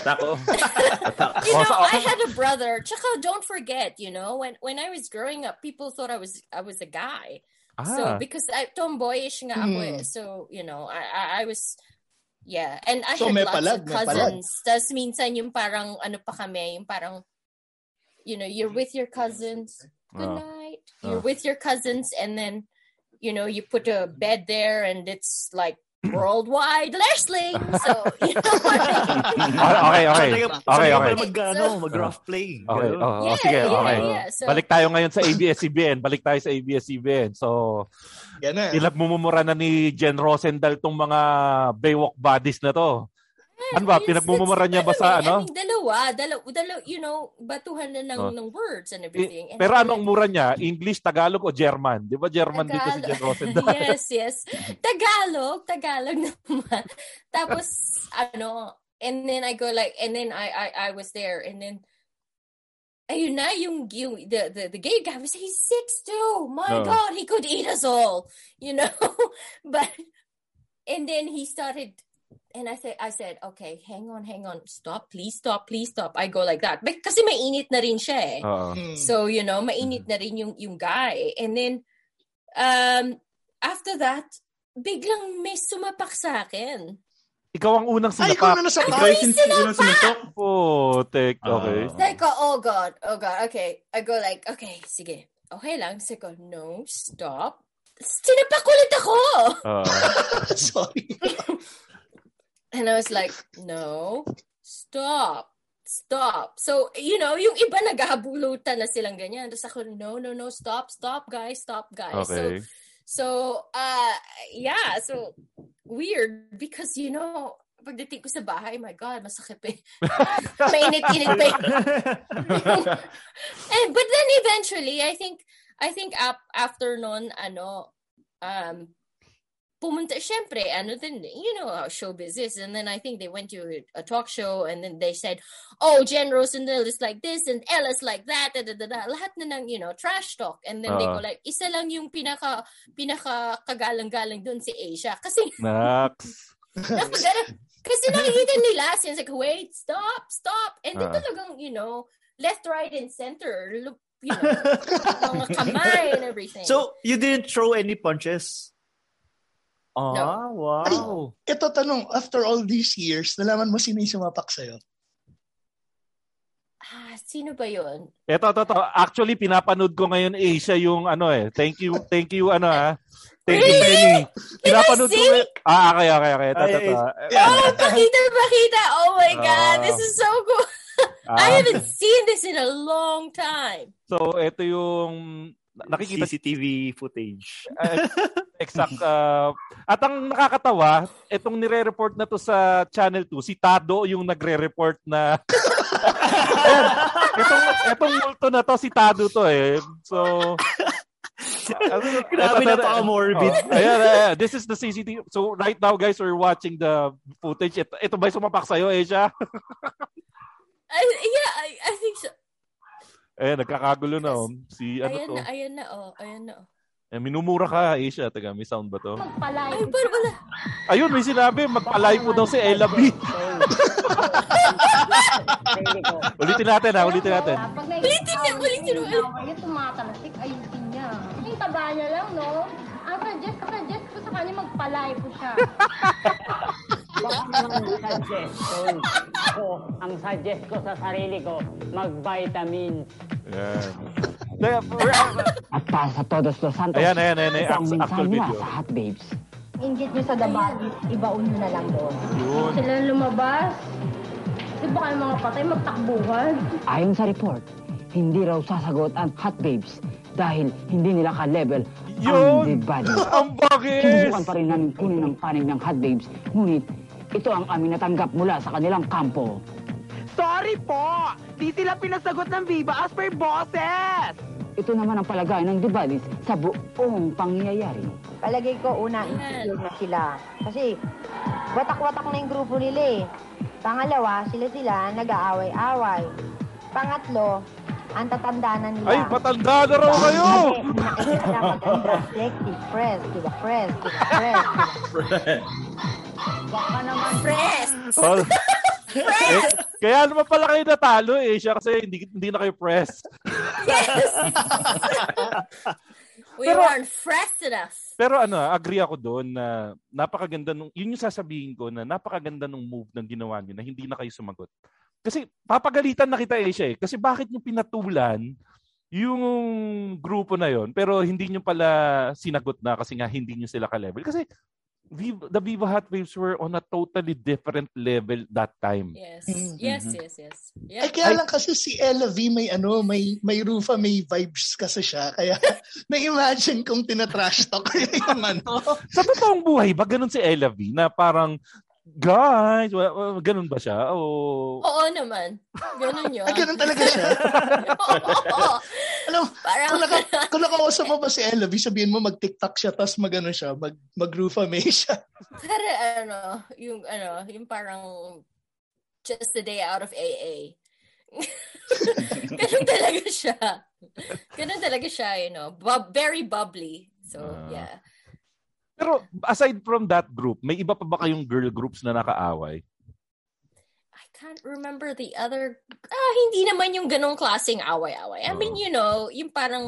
J: I had a brother. Tsaka don't forget, when I was growing up, people thought I was a guy. So because tomboyish nga ako so I was and I had lots of cousins. Tas minsan yung parang pa kami, yung parang you're with your cousins. Good night. You're with your cousins, and then you put a bed there, and it's like worldwide wrestling. So
G: okay.
F: Mag-rough playing.
G: Okay. Sige, okay.
J: Yeah. So,
G: balik tayo ngayon sa ABS-CBN. So, pinagmumura na ni Jen Rosendahl tong mga Baywalk bodies na to. Ano ba? Pinagmumura niya ba sa ano?
J: I mean, dalawa, batuhan na ng words and everything. And
G: pero anong mura niya? English, Tagalog o German? Di ba German dito si Jen Rosendahl?
J: Yes. Tagalog naman. Tapos, and then I go like, and then I was there, and then, ayun na, the gay guy was, he's 6'2". My God, he could eat us all, But, and then he started, and I said, okay, hang on. Stop, please stop. I go like that. Kasi mainit na rin siya eh. So, mainit na rin yung guy. And then, after that, biglang may sumapak sa akin.
G: Ikaw ang unang sinapak.
H: Ikaw na nasapak.
J: Ikaw yung sinapak.
G: Okay.
J: Like, oh God. Okay. I go like, okay, sige. Okay lang. Sige ko, no, stop. Sinapak ulit ako.
H: Sorry.
J: And I was like, no, stop. So, yung iba naghahabulutan na silang ganyan. Tapos ako, no, stop, guys.
G: Okay.
J: So, so, weird because, pagdating ko sa bahay, my God, masakit eh. Mainit-init pa but then eventually, I think after nun, pumunta, syempre, then, how showbiz is. And then I think they went to a talk show, and then they said, oh, Jen Rosendahl is like this, and Ella's like that, lahat na ng, trash talk. And then they go like, isa lang yung pinaka kagalang-galang dun si Asia. Kasi, kasi nakikita nila, since like, wait, stop. And then talagang, left, right, and center, mga kamay and everything.
F: So, you didn't throw any punches?
J: No.
F: Wow.
H: Ay, ito tanong, after all these years, nalaman mo sino yung sumapak sa'yo?
J: Sino ba yun?
G: Ito. Actually, pinapanood ko ngayon, Asia, yung Thank you, Thank you, Penny. Pinapanood ko ngayon. Okay.
J: Pakita. Oh my God, this is so cool. I haven't seen this in a long time.
G: So, ito yung nakikita
F: CCTV footage.
G: Exact. At ang nakakatawa, itong nire-report na to sa Channel 2, si Tado yung nagre-report na Etong multo na to, si Tado to eh. So,
F: grabe na pa-morbid.
G: Ayan. This is the CCTV. So, right now, guys, we're watching the footage. Ito ba'y sumapak sa'yo, Asia?
J: I think so.
G: Nagkakagulo na. Si,
J: Ayan na.
G: Minumura ka, Asia. Taga, may sound ba to?
J: Ay, pero wala.
G: Ayun, may sinabi. Magpalay po daw si Ella B. Ulitin natin.
J: Ulitin.
K: Yung tumatalsik, ayusin niya. Yung taba niya lang, no? Ang suggest ko sa kanya, magpalay po siya.
L: Baka naman suggestion ko. Ang suggest ko sa sarili ko, mag-vitamins. At para sa Todos los Santos,
G: ayan. Actual video.
L: Sa Hot Babes.
K: Inggit niyo sa dabagis, ibaon niyo na lang doon. Sila lumabas. Di ba kayo mga patay magtakbuhan?
L: Ayon sa report, hindi raw sasagot ang Hot Babes dahil hindi nila ka-level ang dead body.
G: Ang bagis!
L: Sinubukan pa rin namin kunin ang panig ng Hot Babes, ngunit ito ang aming natanggap mula sa kanilang kampo.
M: Sorry po! Di sila pinasagot ng Viva as per bosses!
L: Ito naman ang palagay ng dead bodies sa buong pangyayari.
K: Palagay ko, una, insecure na sila. Kasi, watak-watak na yung grupo nila eh. Pangalawa, sila nag-aaway-away. Pangatlo, ang tatanda na nila.
G: Ay, patanda na raw kayo!
K: Nakikita maganda, sexy, fresh, diba? Fresh.
J: Baka naman fresh!
G: Kaya naman pala kayo natalo siya kasi hindi na kayo press.
J: Yes! We weren't fresh enough.
G: Pero agree ako doon na napakaganda yun yung sasabihin ko na napakaganda nung move ng ginawa niyo na hindi na kayo sumagot. Kasi papagalitan na kita siya Kasi bakit niyo pinatulan yung grupo na yon pero hindi niyo pala sinagot na kasi nga hindi niyo sila ka-level. Kasi the Viva Hot Babes were on a totally different level that time.
J: Yes. Yes.
H: Yeah. Kaya lang kasi si Ella V may Rufa, may vibes kasi siya. Kaya na-imagine kung tinatrash talk yung
G: Sa totoong buhay ba ganun si Ella V na parang guys, ganun ba siya?
J: Oo naman. Ganun yun.
H: Ganun talaga siya. Alam, kung nakausap mo ba si Ella, sabihin mo mag-TikTok siya, tapos mag-Rufa May siya.
J: Pero yung parang just a day out of AA. Ganun talaga siya. Very bubbly. So, yeah.
G: Pero aside from that group, may iba pa ba kayong girl groups na nakaaway?
J: I can't remember the other... hindi naman yung ganong klaseng away-away. I mean, yung parang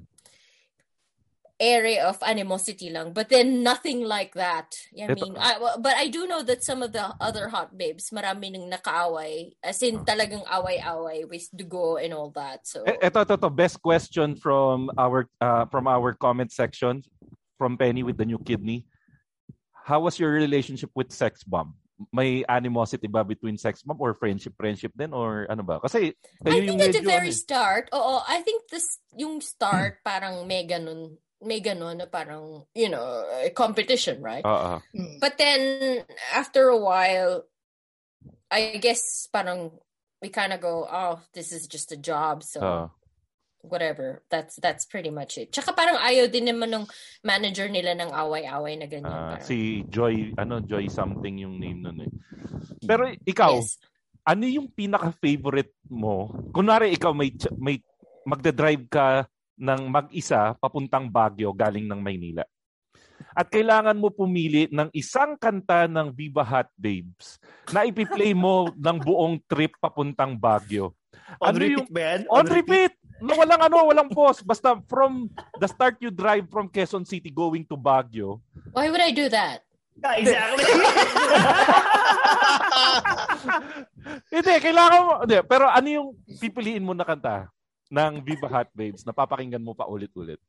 J: area of animosity lang. But then nothing like that. But I do know that some of the other Hot Babes, marami nang nakaaway. As in talagang away-away with Dugo and all that. So
G: Ito. Best question from our comment section. From Penny with the new kidney. How was your relationship with Sex Bomb? May animosity ba between Sex Bomb or friendship din or ano ba? Kasi
J: I think at the very start, I think yung start parang may ganun na parang, competition, right? But then after a while, I guess parang we kind of go, this is just a job, so whatever. That's pretty much it. Tsaka parang ayaw din naman ng manager nila ng away-away na ganyan.
G: Si Joy, Joy something yung name nun eh. Pero ikaw, ano yung pinaka-favorite mo? Kunwari ikaw may magdadrive ka ng mag-isa papuntang Baguio galing ng Maynila. At kailangan mo pumili ng isang kanta ng Viva Hot Babes na ipi-play mo ng buong trip papuntang Baguio.
F: On repeat, man?
G: On repeat! No, walang pause. Basta from the start you drive from Quezon City going to Baguio.
J: Why would I do that?
F: Exactly.
G: Hindi, kailangan mo. Hindi, pero ano yung pipiliin mo na kanta ng Viva Hot Babes na papakinggan mo pa ulit-ulit?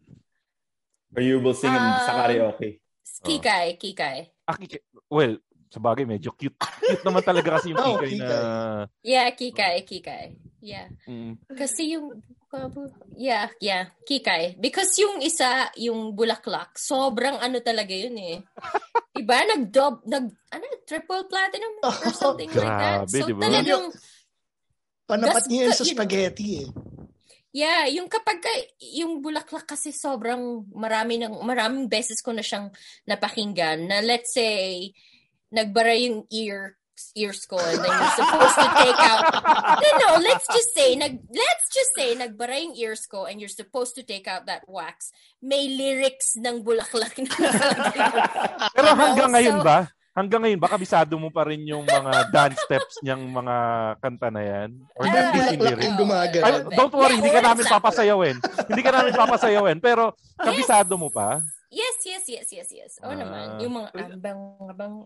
A: Or you will sing sa karaoke?
J: Kikay.
G: Well, Sabagay, medyo cute. Cute naman talaga kasi yung Kikay na...
J: Yeah, Kikay. Yeah. Kasi yung... Kikay. Because yung isa, yung Bulaklak, sobrang ano talaga yun eh. Diba? Triple platinum or something like that. So
G: diba?
J: talagang...
H: Panapat niya yun sa spaghetti eh.
J: Yeah, yung kapag yung Bulaklak kasi sobrang maraming beses ko na siyang napakinggan na let's say nagbara yung ears ko and then you're supposed to take out let's just say nagbara yung ears ko and you're supposed to take out that wax. May lyrics ng Bulaklak na
G: pero hanggang ngayon ba kabisado mo pa rin yung mga dance steps niyang mga kanta na yan? Or don't worry, hindi ka namin papasayawin. Pero kabisado mo pa?
J: Yes. Oo naman. Yung mga abang.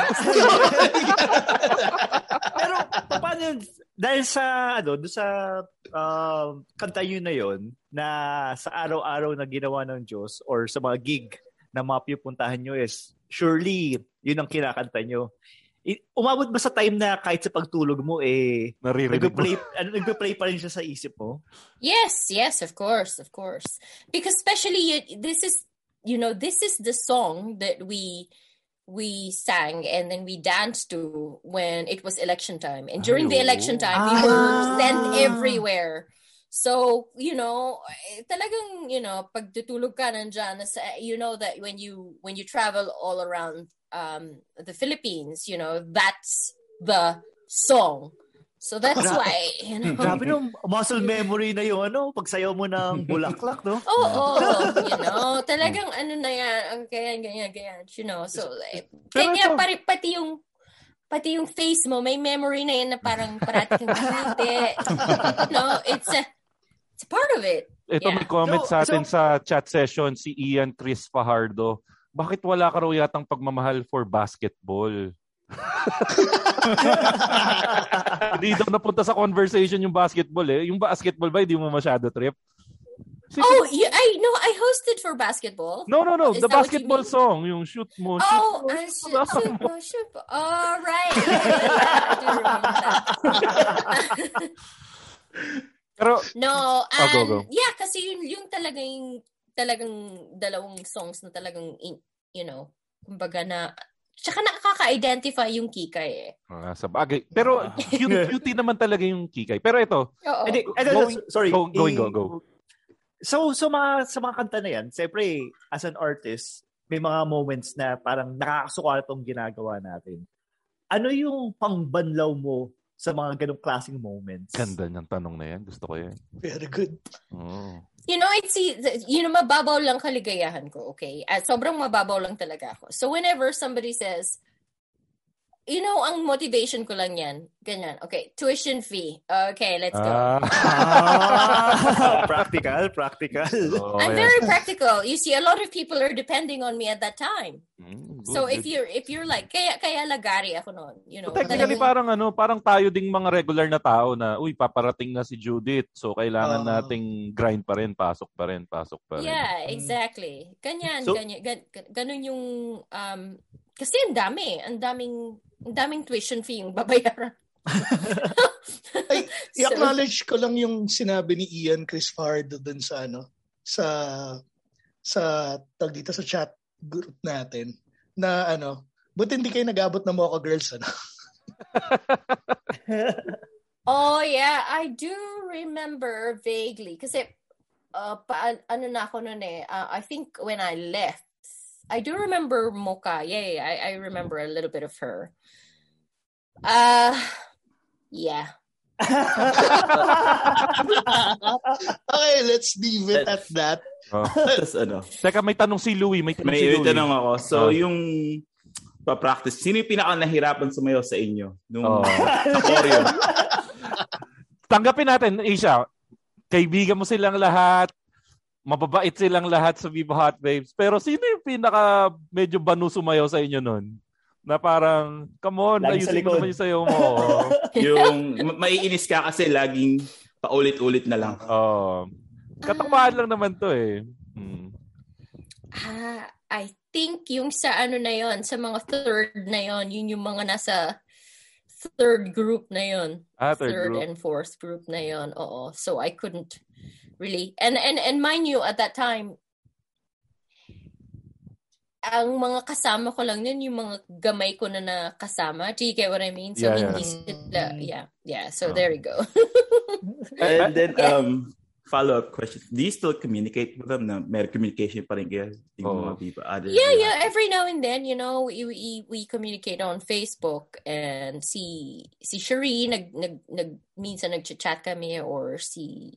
F: Pero paano yun? Dahil sa doon sa kanta yun na yun na sa araw-araw na ginawa ng Diyos or sa mga gig na mapupuntahan nyo is surely yun ang kinakanta nyo. Umabot ba sa time na kahit sa pagtulog mo nagpe-play pa rin siya sa isip mo?
J: Yes, of course. Because especially this is the song that we sang and then we danced to when it was election time. And during the election time, we were sent everywhere. So, talagang, pag tutulog ka nandyan, you know that when you travel all around the Philippines, that's the song. So that's why,
F: Grabe nung muscle memory na yung pagsayaw mo ng Bulaklak, no?
J: Oo, talagang na yan, ang ganyan. So, kaya pati yung face mo, may memory na yan na parang parating hindi. It's a part of it.
G: Ito may comment sa atin sa chat session, si Ian Chris Fajardo. Bakit wala ka raw yatang pagmamahal for basketball? Hindi daw napunta sa conversation yung basketball eh. Yung basketball ba, hindi mo masyado trip?
J: I hosted for basketball.
G: No. The basketball song. Yung shoot mo.
J: Shoot mo. Oh, right. I do remember that.
G: Pero,
J: go. Yeah, kasi yung talagang dalawang songs na talagang, kumbaga na, tsaka nakaka-identify yung Kikay eh.
G: Sa bagay. Pero, cutie naman talaga yung Kikay. Pero ito.
F: Sorry.
G: Go.
F: So, sa mga kanta na yan, siyempre, as an artist, may mga moments na parang nakakasuka itong ginagawa natin. Ano yung pangbanlaw mo sa mga ganong klaseng moments?
G: Ganda niyang tanong na yan. Gusto ko yan.
H: Very good.
G: Oh.
J: Mababaw lang kaligayahan ko, okay? At sobrang mababaw lang talaga ako. So whenever somebody says, ang motivation ko lang yan, ganyan, okay, tuition fee. Okay, let's go.
F: Practical.
J: I'm very practical. You see, a lot of people are depending on me at that time. So if you're like, kaya lagari ako noon,
G: technically parang tayo ding mga regular na tao na, paparating na si Judith. So kailangan nating grind pa rin, pasok pa rin.
J: Yeah, exactly. Ganyan. Ganun yung kasi ang daming tuition fee yung babayaran.
H: I-acknowledge ko lang yung sinabi ni Ian Chris Fajardo dun sa tag dito sa chat group natin na buti hindi kayo nag-abot ng Mocha Girls
J: Oh yeah, I do remember vaguely kasi na ako noon eh. I think when I left, I do remember Mocha. Yeah, I remember a little bit of her. Yeah.
H: Okay, let's leave it at that.
G: Teka, may tanong si Louie. May
A: tanong ako. So, yung pa-practice, sino yung pinaka-nahirapan sumayaw sa inyo? Nung choreo?
G: Tanggapin natin, Asia. Kaibigan mo silang lahat. Mababait silang lahat sa Viva Hot Babes. Pero sino yung pinaka medyo banu sumayaw sa inyo nun? Na parang, come on, ayusin mo naman yung sayaw mo.
A: Yung maiinis ka kasi laging paulit-ulit na lang.
G: Katamaan lang naman to eh.
J: I think yung sa ano na yon, sa mga third na yon, yun yung mga nasa third group na yon. Third
G: group.
J: And fourth group na yon. Oo. So I couldn't really. And mind you, at that time, ang mga kasama ko lang yun, yung mga gamay ko na kasama. Do you get what I mean? So hindi sila, So there you go.
A: And then, follow-up question. Do you still communicate with them? May communication pa rin kayo?
J: Yeah. Every now and then, we communicate on Facebook, and si Cherie, minsan nag-chat kami, or si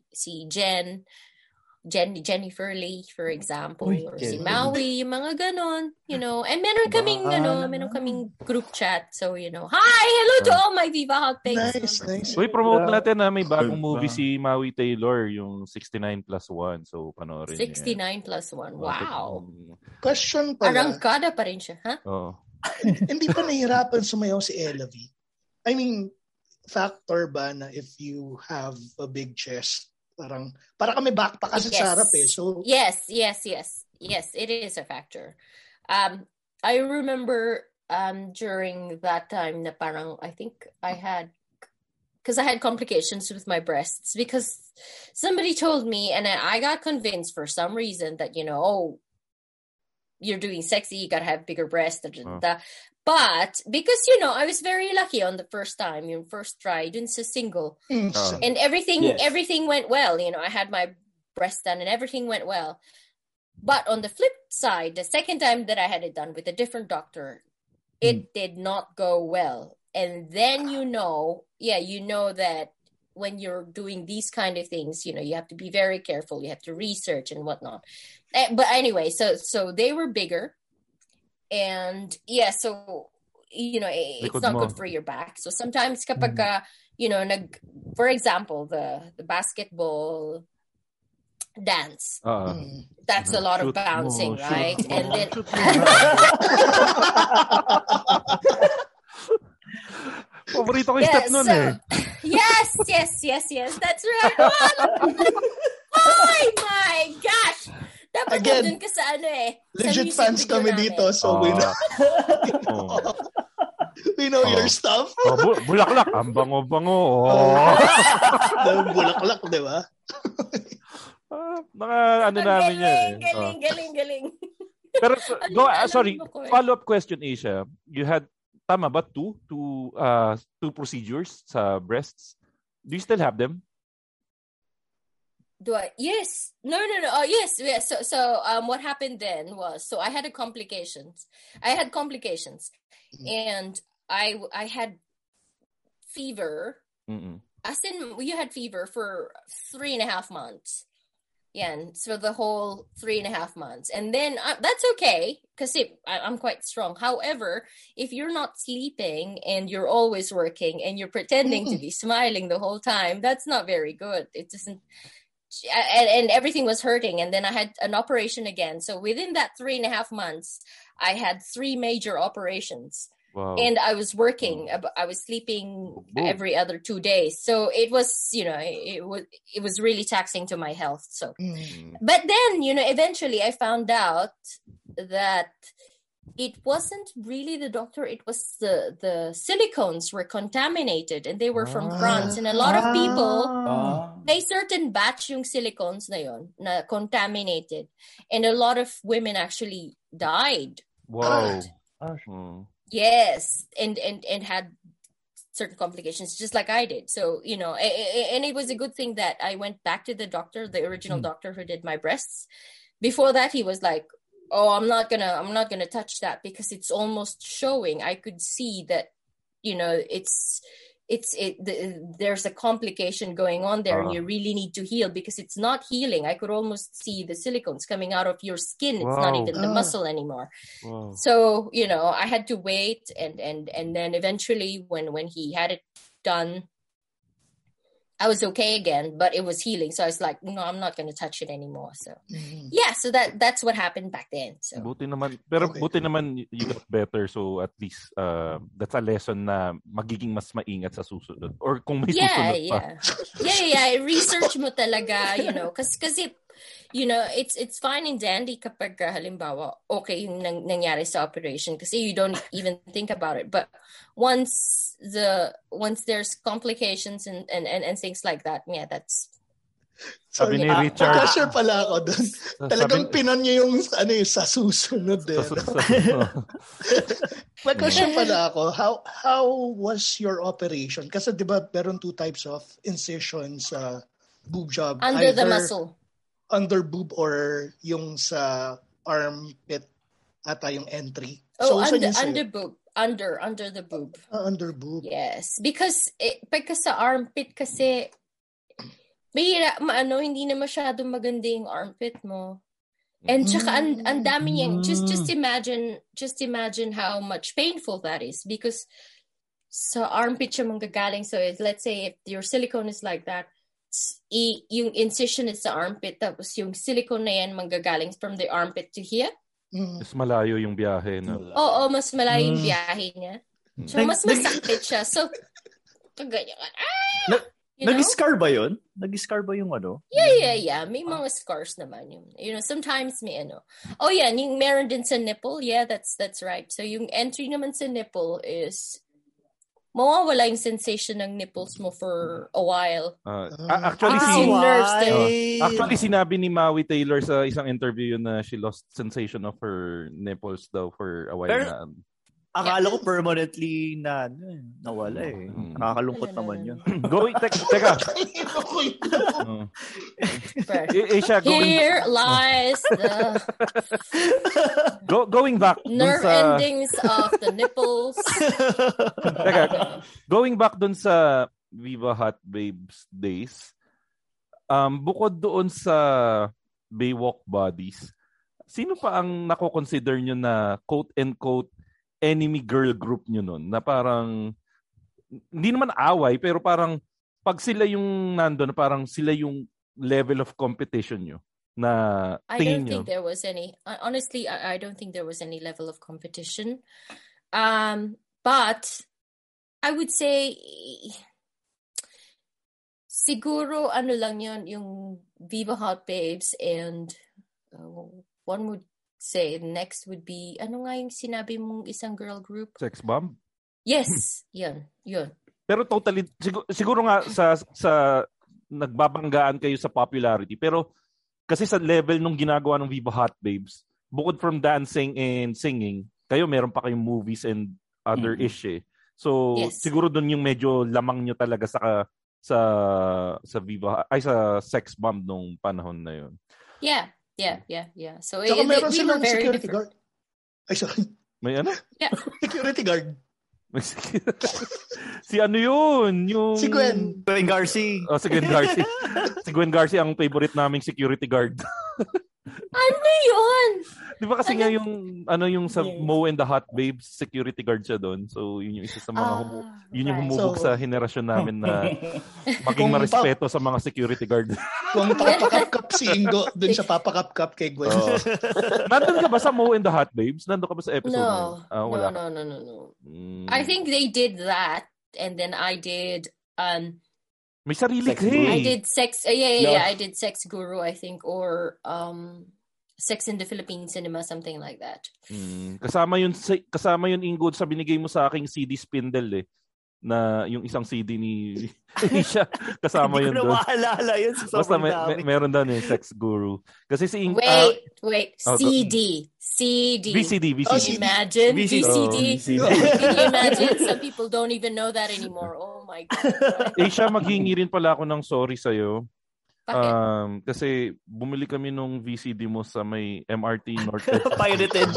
J: Jennifer Lee, for example, or si Maui, yung mga ganon, and meron kaming group chat, so, hi, hello to all my Viva Hot Pigs.
H: Nice.
G: Uy, promote natin na may bagong movie si Maui Taylor, yung 69+1, so panoorin
J: 69+1, wow.
H: Question pala.
J: Arangkada pa rin siya, ha?
G: Oo.
H: Hindi pa nahihirapan sumayaw si Ella V? I mean, factor ba na if you have a big chest, para kami backpack kasi sa harap eh. So
J: yes, it is a factor. I remember during that time na parang I think I had complications with my breasts, because somebody told me, and I got convinced for some reason that you're doing sexy, you gotta have bigger breasts. But because I was very lucky on the first time, yung first try, dun sa single, and everything went well. I had my breast done and everything went well. But on the flip side, the second time that I had it done with a different doctor, it did not go well. And then that when you're doing these kind of things, you have to be very careful. You have to research and whatnot. But anyway, so they were bigger. And so it's not good for your back. So sometimes kapag for example, the basketball dance, that's a lot of bouncing, right? And then
G: paborito ko yung step nun eh.
J: Yes, that's right. Oh my gosh. Dapat doon ka sa
H: legit fans kami dito, so we know your stuff.
G: Bulaklak, ang bango-bango.
H: Bulaklak, di ba?
G: Namin yan.
J: Galing.
G: Pero, follow-up question, Asia. You had, tama ba, two procedures sa breasts? Do you still have them?
J: Do I? Yes. No. Yes. So what happened then was, I had complications. And I had fever. As in, you had fever for 3.5 months. Yeah, so the whole 3.5 months. And then that's okay, because I'm quite strong. However, if you're not sleeping and you're always working and you're pretending to be smiling the whole time, that's not very good. It doesn't. And everything was hurting, and then I had an operation again. So within that 3.5 months, I had 3 major operations. Wow. And I was working. I was sleeping every other 2 days. So it was, it was really taxing to my health. So, but then, eventually I found out that it wasn't really the doctor. It was the silicones were contaminated, and they were from France. And a lot of people, may certain batch yung silicones na yon na contaminated, and a lot of women actually died.
G: Wow.
J: Yes, and had certain complications, just like I did. So, and it was a good thing that I went back to the doctor, the original doctor who did my breasts. Before that, he was like, "Oh, I'm not gonna touch that because it's almost showing." I could see that, there's a complication going on there, and you really need to heal, because it's not healing. I could almost see the silicones coming out of your skin. It's not even the muscle anymore. Wow. So, I had to wait, and then eventually when he had it done, I was okay again, but it was healing. So I was like, no, I'm not going to touch it anymore. So, so that's what happened back then. So.
G: Buti naman you got better. So at least that's a lesson na magiging mas maingat sa susunod. Or kung may susunod pa.
J: Yeah. Research mo talaga, kasi it's fine and dandy kapag halimbawa okay yung nangyari sa operation kasi you don't even think about it. But once there's complications and things like that, yeah, that's.
G: Sabi ni Richard.
H: Nag-share pala ako doon. Talagang pinan niya yung sa susunod eh. Nag-share pala ako. How was your operation? Kasi di ba meron 2 types of incisions sa boob job.
J: Under the muscle.
H: Under boob or yung sa armpit ata yung entry.
J: So, under boob. Under the boob.
H: Under boob.
J: Yes. Because sa armpit kasi hindi na masyadong maganda yung armpit mo. And tsaka ang dami niyang, just imagine how much painful that is because sa armpit siya manggagaling. So let's say if your silicone is like that, yung incision is sa armpit, tapos yung silicone na yan manggagaling from the armpit to here.
G: Mas malayo yung biyahe. No?
J: Oo, mas malayo yung biyahe niya. So mas masakit siya. So, ganyan.
F: Nag-scar ba yun? Nag-scar ba yung ano?
J: Yeah. May mga scars naman yun. Sometimes may Oh yeah, yung meron din sa nipple. Yeah, that's right. So yung entry naman sa nipple is mawawala yung sensation ng nipples mo for a while.
G: Actually, sinabi ni Maui Taylor sa isang interview yun na she lost sensation of her nipples daw for a while. Pero,
F: akala ko permanently nawala eh. Nakakalungkot naman yun.
G: Teka.
J: Here lies the
G: going back
J: nerve endings of the nipples.
G: Teka, going back dun sa Viva Hot Babes days, bukod doon sa Baywalk Bodies, sino pa ang nako-consider nyo na quote-and-quote enemy girl group nyo nun? Na parang, hindi naman away, pero parang pag sila yung nandun, parang sila yung level of competition nyo na tingin nyo.
J: I don't think there was any. Honestly, I don't think there was any level of competition. But I would say siguro lang yun, yung Viva Hot Babes and one would say next would be, ano nga yung sinabi mong isang girl group?
G: Sex Bomb?
J: Yes, yun.
G: Pero totally, siguro nga sa nagbabanggaan kayo sa popularity, pero kasi sa level nung ginagawa ng Viva Hot Babes, bukod from dancing and singing, kayo meron pa kayong movies and other issue. So, siguro doon yung medyo lamang nyo talaga sa Viva, sa Sex Bomb nung panahon na yun.
J: Yeah. So,
H: saka meron
J: we
H: silang
J: were very
H: security
J: different.
H: guard. Ay, sorry.
G: May ano?
J: Yeah.
H: Security guard.
G: Si ano yun? Yung...
H: Si Gwen.
F: Gwen Garcia.
G: Oh, si Gwen Garcia. Si Gwen Garcia ang favorite naming security guard.
J: Ano yun?
G: Di ba kasi nga yung sa Mo and the Hot Babes, security guard siya doon. So, yun yung isa sa mga yun yung humubog sa henerasyon namin na maging marespeto sa mga security guard.
H: Kung papakap-kap si Ingo, doon siya papakap-kap kay Gwen.
G: Nandun ka ba sa Mo and the Hot Babes? Nandun ka ba sa episode?
J: No.
G: Wala.
J: No. I think they did that and then I did
G: may sarili ka
J: I did sex I did Sex Guru I think or Sex in the Philippine Cinema, something like that.
G: Kasama yun Ingo sa binigay mo sa aking CD spindle na yung isang CD ni Isha kasama yun doon.
F: Hindi ko na maalala yun sa
G: basta meron doon Sex Guru. Kasi si Ingo
J: wait, CD.
G: VCD.
J: Imagine VCD. Can you imagine? Some people don't even know that anymore. Oh my God.
G: Isha, maghingi rin pala ako ng sorry sa'yo.
J: Bakit?
G: Kasi bumili kami nung VCD mo sa may MRT Northwest.
F: Pirated.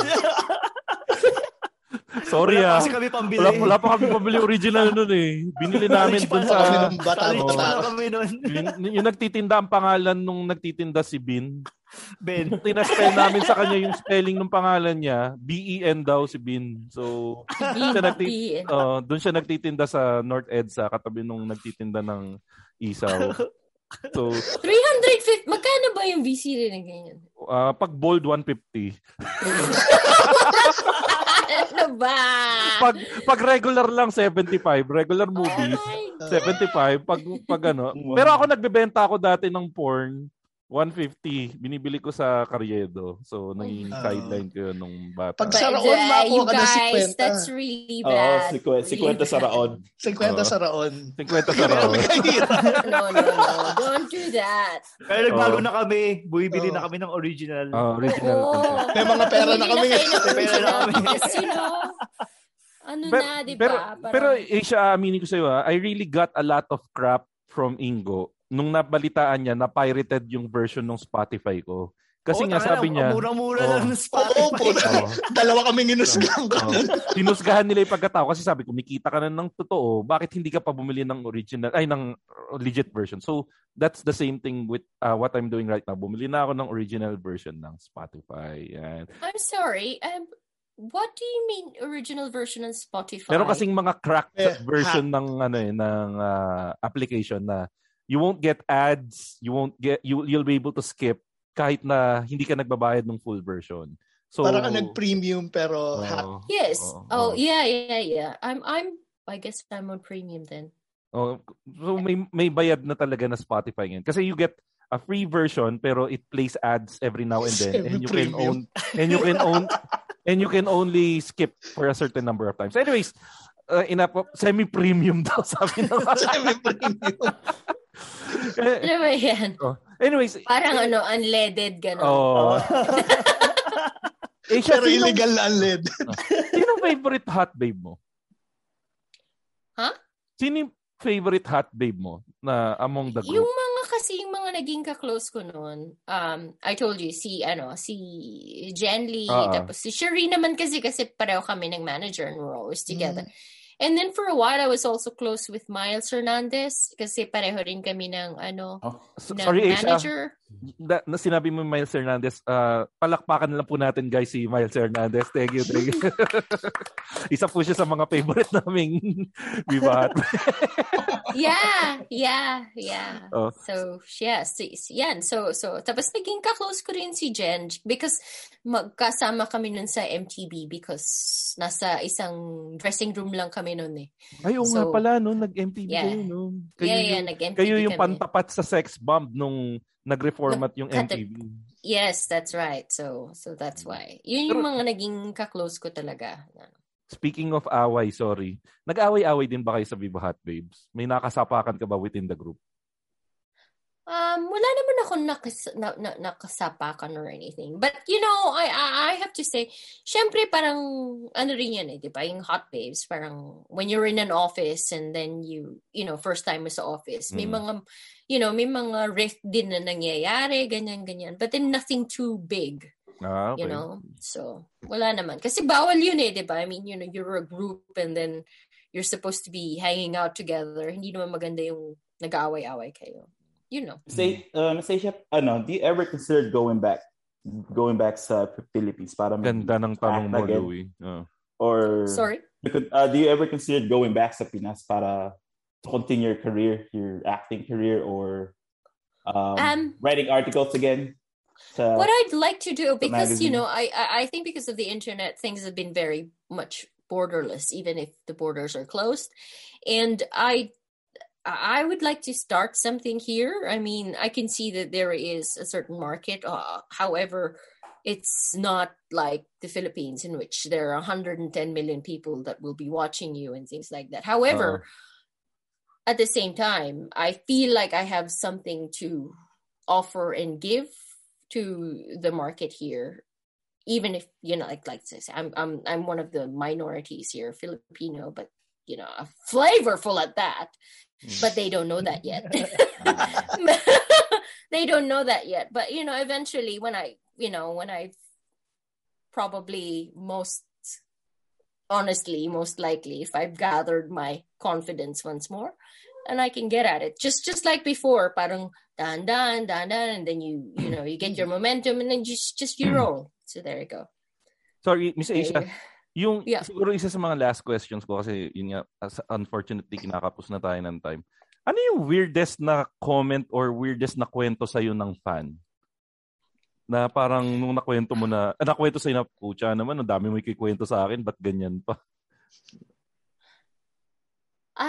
G: Sorry
F: wala kasi kami pambili.
G: Wala pa kami pambili original nun Binili namin dun sa... Yung nagtitinda, ang pangalan nung nagtitinda si Ben. Tinaspell namin sa kanya yung spelling ng pangalan niya. B-E-N daw si Ben. So, doon siya nagtitinda sa North EDSA katabi nung nagtitinda ng isaw. So,
J: 350. Magkano ba yung VCD na ganyan?
G: Pag bold, 150.
J: Ano ba?
G: Pag regular lang, 75. Regular movies, 75. Pag ano. Pero ako nagbebenta ako dati ng porn. 150. Binibili ko sa Carriedo. So, naging sideline ko yun nung bata.
H: Pag sa Raon, makuha ka na 50.
J: That's really bad.
A: 50 sa Raon.
H: 50 sa Raon.
G: 50 sa Raon.
J: No. Don't do that.
F: Pero nagbago na kami. Bumibili na kami ng original.
G: Original.
H: May mga pera na kami.
J: Diba?
G: Pero Asia, aminin ko sa'yo, I really got a lot of crap from Ingo nung nabalitaan niya na pirated yung version ng Spotify ko. Kasi nga sabi niya,
F: mura-mura lang ng Spotify.
H: Dalawa kaming inusgang.
G: Tinusgahan nila yung pagkatao kasi sabi ko, kumikita ka na ng totoo, bakit hindi ka pa bumili ng original, ng legit version? So, that's the same thing with what I'm doing right now. Bumili na ako ng original version ng Spotify. Yan.
J: I'm sorry, what do you mean original version ng Spotify?
G: Pero kasing mga cracked version ng application na you won't get ads, you'll be able to skip kahit na hindi ka nagbabayad ng full version. So
H: parang ka nag-premium pero
J: yes. Yeah. I guess I'm on premium then.
G: So may bayad na talaga na Spotify ngayon. Kasi you get a free version pero it plays ads every now and then and you can only skip for a certain number of times. Anyways, semi-premium daw sabi ng
H: semi-premium.
J: Ano ba yan?
G: Anyways.
J: Parang unleaded gano'n.
H: Pero illegal na unleaded.
G: Sino favorite hot babe mo?
J: Huh?
G: Sino favorite hot babe mo na among the group?
J: Yung mga naging ka-close ko noon, I told you, si Jen Lee, tapos si Sherry naman kasi pareho kami ng manager and we're always together. And then for a while, I was also close with Miles Hernandez kasi pareho rin kami ng
G: sorry,
J: manager.
G: Na sinabi mo Miles Hernandez, palakpakan na lang po natin guys si Miles Hernandez. Thank you. Isa po siya sa mga favorite naming Viva.
J: Yeah. So, yan. So, tapos naging ka-close ko rin si Jen because magkasama kami nun sa MTV because nasa isang dressing room lang kami nun eh.
G: Ay, nga pala, no? Nag-MTV kayo, no?
J: Nag-MTV
G: kayo yung
J: kami.
G: pantapat sa sex bomb nung nag-reformat yung MTV.
J: Yes, that's right. So that's why. Yun yung mga naging ka-close ko talaga.
G: Speaking of away, sorry. Nag-away-away din ba kayo sa Viva Hot Babes? May nakasapakan ka ba within the group?
J: Wala naman ako nakasapakan or anything. But, I have to say, syempre parang, rin yan di ba? Yung hot babes, parang, when you're in an office and then first time mo sa office, may mga, may mga rift din na nangyayari, ganyan. But then nothing too big.
G: Okay.
J: So, wala naman. Kasi bawal yun di ba? I mean, you're a group and then you're supposed to be hanging out together. Hindi naman maganda yung nag-aaway-away kayo.
A: Say, do you ever consider going back sa Philippines para
G: ganda ng tanong mo, Louie.
A: Or
J: sorry?
A: Do you ever consider going back sa Pinas para to continue your acting career or writing articles again?
J: What I'd like to do, because I think because of the internet, things have been very much borderless, even if the borders are closed, and I would like to start something here. I mean, I can see that there is a certain market. However, it's not like the Philippines in which there are 110 million people that will be watching you and things like that. However, at the same time, I feel like I have something to offer and give to the market here. Even if, like I say, I'm one of the minorities here, Filipino, but flavorful at that. But they don't know that yet. They don't know that yet. But, eventually when I probably most likely, if I've gathered my confidence once more, and I can get at it. Just like before, parang dahan, and then you get your momentum and then just you roll. So there you go.
G: Sorry, Miss Asia. Siguro isa sa mga last questions ko kasi yun nga, unfortunately kinakapos na tayo ng time. Ano yung weirdest na comment or weirdest na kwento sa'yo ng fan? Na parang nung nakwento sa'yo na, pucha naman, ang dami mo ikikwento sa akin, ba't ganyan pa?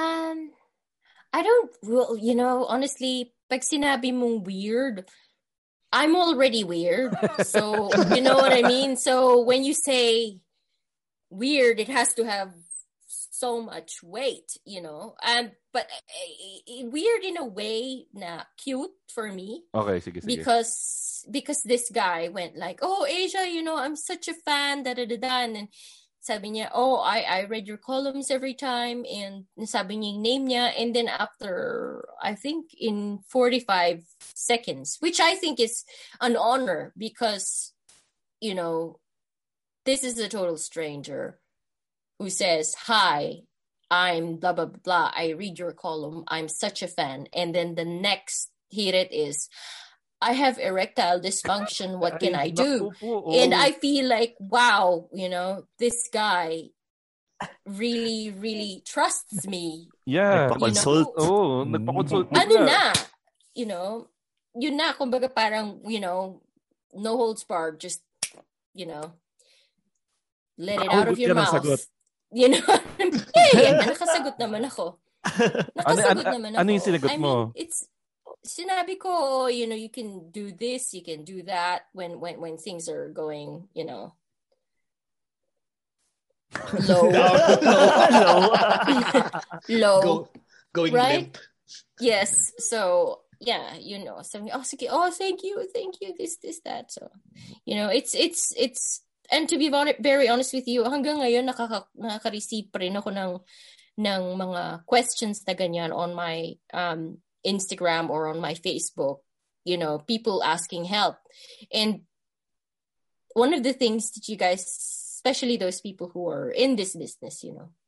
J: I don't, honestly, pag sinabi mong weird, I'm already weird. So, you know what I mean? So when you say weird, it has to have so much weight, you know. But weird in a way na cute for me.
G: Okay, sige.
J: Because this guy went like, "Oh, Asia, you know, I'm such a fan, and sabi niya, "Oh, I read your columns every time," and sabi niya yung name niya, and then after, I think in 45 seconds, which I think is an honor because, you know, this is a total stranger who says, "Hi, I'm blah, blah, blah. I read your column. I'm such a fan." And then the next hit it is, "I have erectile dysfunction. What can I do?" And I feel like, wow, you know, this guy really, really trusts me.
G: Yeah.
F: Nagpa-consult.
G: Nagpa-consult.
J: Ano na? You know, yun na, kumbaga parang, you know, no holds barred. Just, you know, let it out of your mouth. You know, yeah, nakasagot naman ako.
G: Ano yung sinagot mo?
J: Sinabi ko, you know, you can do this, you can do that when things are going, you know, low. Low.
H: Going
J: right?
H: limp.
J: Yes. So, yeah, you know, so, thank you, this, that. So, you know, it's and to be very honest with you, hanggang ngayon nakaka-receive pa rin ako ng mga questions na ganyan on my Instagram or on my Facebook, you know, people asking help. And one of the things that you guys, especially those people who are in this business, you know,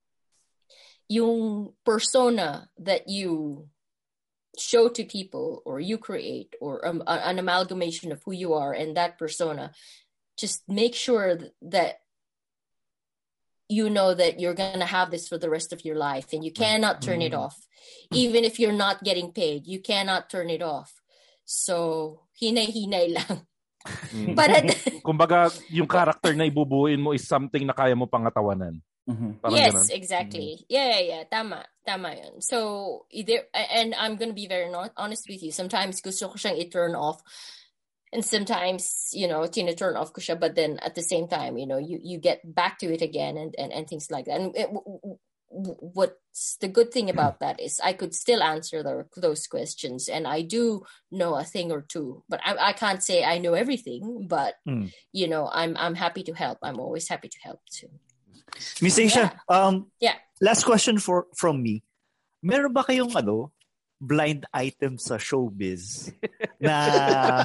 J: yung persona that you show to people or you create or an amalgamation of who you are and that persona, just make sure that you know that you're going to have this for the rest of your life and you cannot turn it off. Even if you're not getting paid, you cannot turn it off. So, hinay-hinay lang. But
G: kumbaga, yung character na ibubuin mo is something na kaya mo pangatawanan.
J: Yes, ganun. Exactly. Yeah. Tama yun. So, and I'm going to be very honest with you. Sometimes gusto ko siyang i-turn off. And sometimes, you know, turn off ko siya, but then at the same time, you know, you get back to it again and things like that. And what's the good thing about that is I could still answer those questions, and I do know a thing or two, but I can't say I know everything. But you know, I'm happy to help. I'm always happy to help too.
F: Miss Asia, last question from me. Meron ba kayong blind item sa showbiz na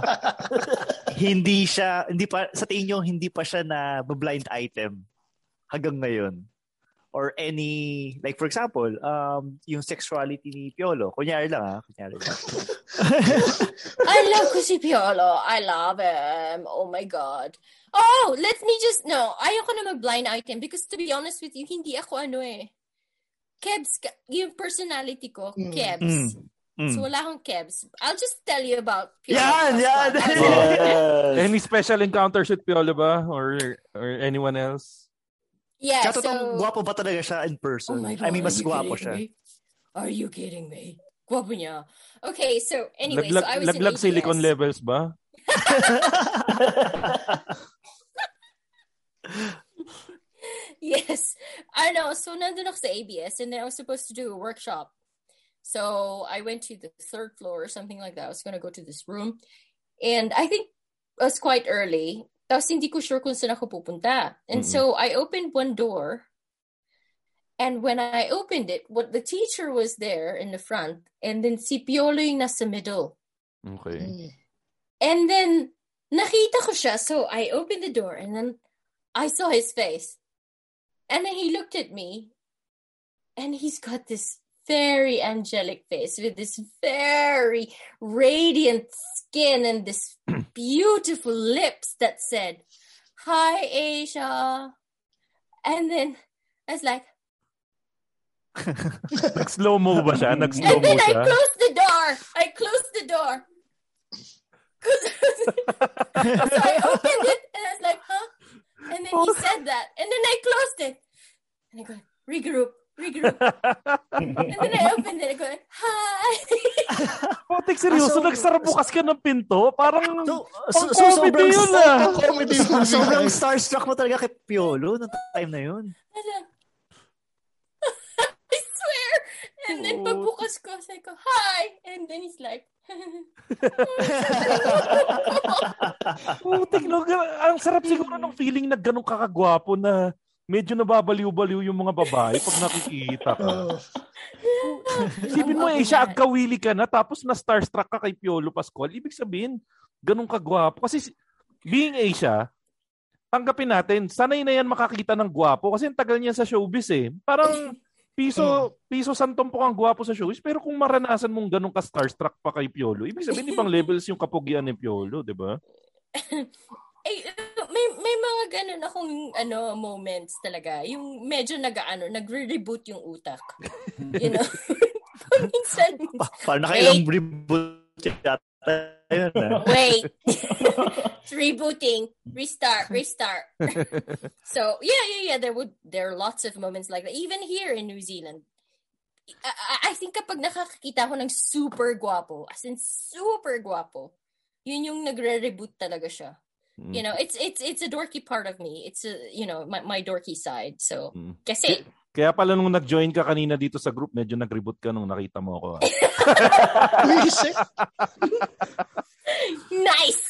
F: sa tingin nyo hindi pa siya na blind item hanggang ngayon? Or any, like for example, yung sexuality ni Piolo. Kunyari lang.
J: I love ko si Piolo. I love him. Oh my God. Oh, ayoko na mag-blind item because to be honest with you, hindi ako Kebs, yung personality ko, Kebs. So wala akong Kebs. I'll just tell you about Piolo.
G: Yeah. Any special encounters with Piolo ba? Or anyone else?
J: Yeah,
F: guwapo ba talaga siya in person?
J: Oh my God,
F: I mean, mas guwapo siya.
J: Are you kidding me? Guwapo niya. Okay, so anyway, so I was in
G: Laglag silicone levels ba?
J: Yes. I know. So nandun ako sa ABS and then I was supposed to do a workshop. So I went to the third floor or something like that. I was going to go to this room. And I think it was quite early. Tapos hindi ko sure kung saan ako pupunta. And so I opened one door. And when I opened it, the teacher was there in the front. And then si Piolo yung nasa middle.
G: Okay.
J: And then nakita ko siya. So I opened the door and then I saw his face. And then he looked at me. And he's got this very angelic face with this very radiant skin and this beautiful lips that said, "Hi, Asia." And then I was like,
G: Nag-slow-mo ba siya?
J: And then I closed the door. So I opened it and I was like, huh? And then he said that. And then I closed it. And I go, regroup. And then I opened it and I go, hi.
G: What Putik, seryoso, nagsara bukas ka ng pinto? Parang
F: sobrang
G: yun
F: sobrang starstruck mo talaga kay Piolo noong time na yun.
J: I swear! And then pagbukas ko, sabi ko, hi! And then he's like,
G: Putik, no? Ang sarap siguro ng feeling na ganun kakagwapo na medyo nababaliw-baliw yung mga babae pag nakikita ka. Isipin mo siya, agkawili ka na, tapos na starstruck ka kay Piolo Pascual. Ibig sabihin, ganun kagwapo. Kasi being Asia, tanggapin natin, sanay na yan makakita ng gwapo kasi ang tagal niya sa showbiz eh. Parang piso santompok ang gwapo sa showbiz, pero kung maranasan mong ganun ka starstruck pa kay Piolo, ibig sabihin ibang levels yung kapugian ni Piolo, di ba?
J: may mga ganun akong moments talaga. Yung medyo nagre-reboot yung utak. You know? Minsan.
F: Parang nakailang reboot yata yun.
J: Wait. It's rebooting. Restart. So, yeah. There are lots of moments like that. Even here in New Zealand. I think kapag nakakita ko ng super guwapo, as in super guwapo, yun yung nagre-reboot talaga siya. You know, it's a dorky part of me. It's my dorky side. So, kasi
G: kaya pala nung nag-join ka kanina dito sa group, medyo nag-reboot ka nung nakita mo ako.
J: Nice.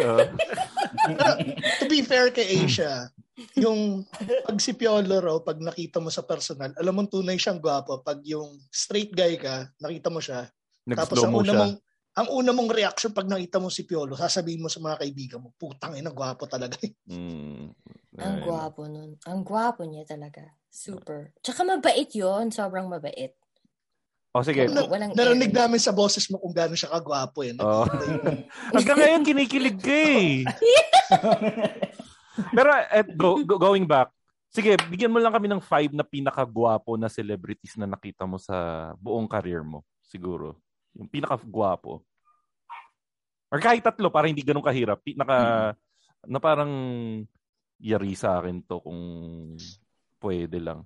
H: To be fair kay Asia, yung pag si Piolo raw, pag nakita mo sa personal, alam mo tunay siyang gwapo. Pag yung straight guy ka, nakita mo siya, tapos ang una mong reaction pag nakita mo si Piolo, sasabihin mo sa mga kaibigan mo, putang ina, gwapo talaga.
J: Ang gwapo nun. Ang gwapo niya talaga. Super. Tsaka mabait yun. Sobrang mabait.
G: Sige.
H: Narinig namin sa boses mo kung gaano siya kagwapo eh.
G: Hanggang ngayon, kinikilig ka eh. Pero going back, sige, bigyan mo lang kami ng 5 na pinakagwapo na celebrities na nakita mo sa buong career mo. Siguro. Yung pinakagwapo. Or kahit 3 para hindi ganun kahirap. Na parang yari sa akin to kung pwede lang.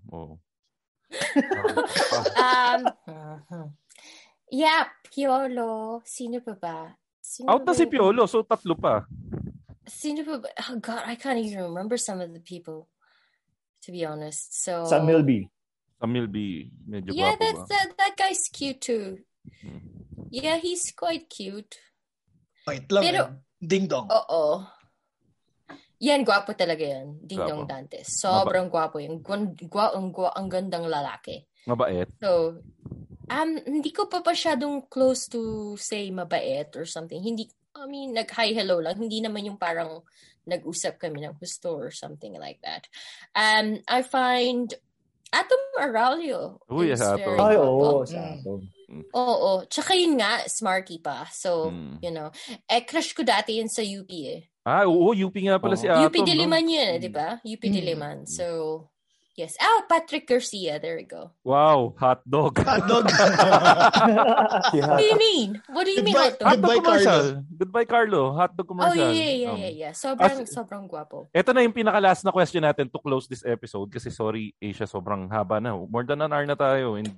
J: Yeah, Piolo. Sino pa ba?
G: Out na si Piolo, so 3 pa.
J: Sino pa ba? Oh God, I can't even remember some of the people, to be honest. So
F: Sam Milby.
G: Medyo
J: yeah,
G: gwapo ba?
J: that guy's cute too. Yeah, he's quite cute.
H: Wait lang. Pero, Ding Dong.
J: Oo. Yan, gwapo talaga yan. Ding Dong Dantes. Sobrang gwapo yan. Ang gandang lalaki.
G: Mabait.
J: So, hindi ko pa masyadong close to say mabait or something. Hindi, nag-hi hello lang. Hindi naman yung parang nag-usap kami ng gusto or something like that. I find Atom Arroyo.
G: Uy, Atom.
F: Ay, oo. Atom.
J: Oo. Tsaka yun nga, smarky pa. So, crush ko dati yun sa UP eh.
G: Oo, UP nga pala si Atom.
J: UP Diliman yun, di ba? UP Diliman. So, yes. Patrick Garcia. There we go.
G: Wow, hotdog.
H: Hotdog.
J: What do you mean? What do you mean hotdog?
G: Hotdog commercial. Goodbye, Carlo. Hotdog commercial.
J: Oh, yeah. Sobrang gwapo.
G: Ito na yung pinaka-last na question natin to close this episode kasi sorry, Asia, sobrang haba na. More than an hour na tayo. And,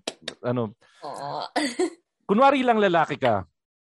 G: kunwari lang lalaki ka.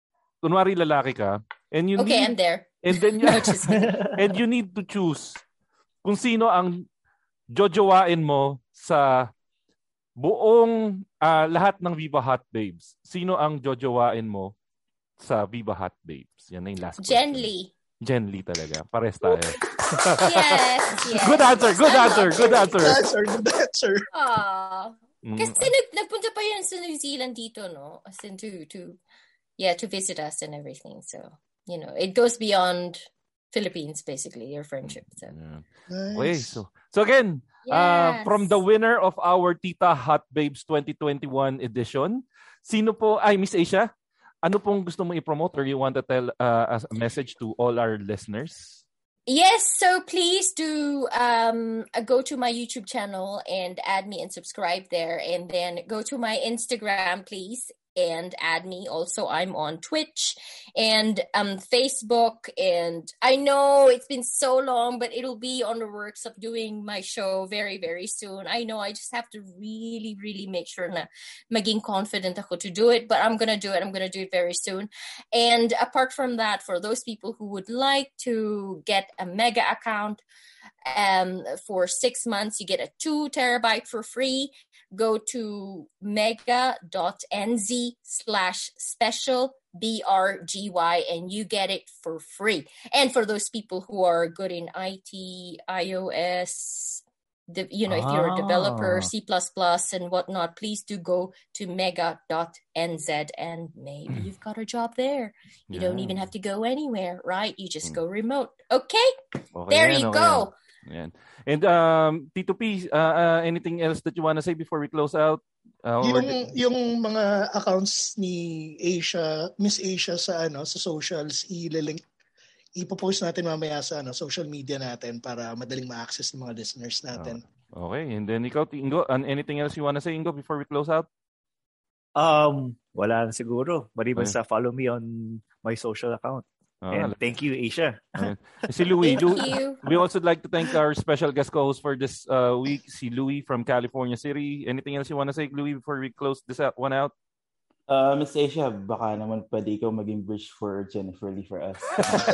G: And you
J: okay, I'm there.
G: And then and you need to choose kung sino ang jojowain mo sa buong lahat ng Viva Hot Babes. Sino ang jojowain mo sa Viva Hot Babes? Yan na yung last question. Jen Lee talaga. Pares tayo.
J: Yes.
G: Good answer.
H: Good answer.
J: Kasi nagpunta pa yan sa New Zealand dito, no? As in to visit us and everything. So, it goes beyond Philippines, basically, your friendship. So.
H: Nice.
G: Okay, so again, from the winner of our Tita Hot Babes 2021 edition, sino po, Miss Asia, ano pong gusto mong i-promote or you want to tell a message to all our listeners?
J: Yes, so please do go to my YouTube channel and add me and subscribe there. And then go to my Instagram, please. and add me. Also, I'm on Twitch and Facebook. And I know it's been so long, but it'll be on the works of doing my show very, very soon. I know I just have to really, really make sure na maging confident ako to do it, but I'm going to do it. I'm going to do it very soon. And apart from that, for those people who would like to get a mega account, for 6 months, you get a 2 terabyte for free. Go to mega.nz/special BRGY and you get it for free. And for those people who are good in IT, iOS, if you're a developer, C++ and whatnot, please do go to mega.nz and maybe you've got a job there. You don't even have to go anywhere, right? You just go remote. Okay? There you go.
G: Yan. And Tito P, anything else that you want to say before we close out?
H: Yung mga accounts ni Asia, Miss Asia sa socials, ipopost natin mamaya sa social media natin para madaling ma-access ng mga listeners natin.
G: Okay, and then ikaw, Ingo, anything else you want to say, Ingo, before we close out?
F: Wala na siguro. Maliban sa follow me on my social account. And thank you, Asia.
G: Si Louie. We also like to thank our special guest co-host for this week, si Louie from California City. Anything else you want to say, Louie, before we close this one out?
A: Miss Asia, baka naman pwede ikaw maging bridge for Jennifer Lee for us.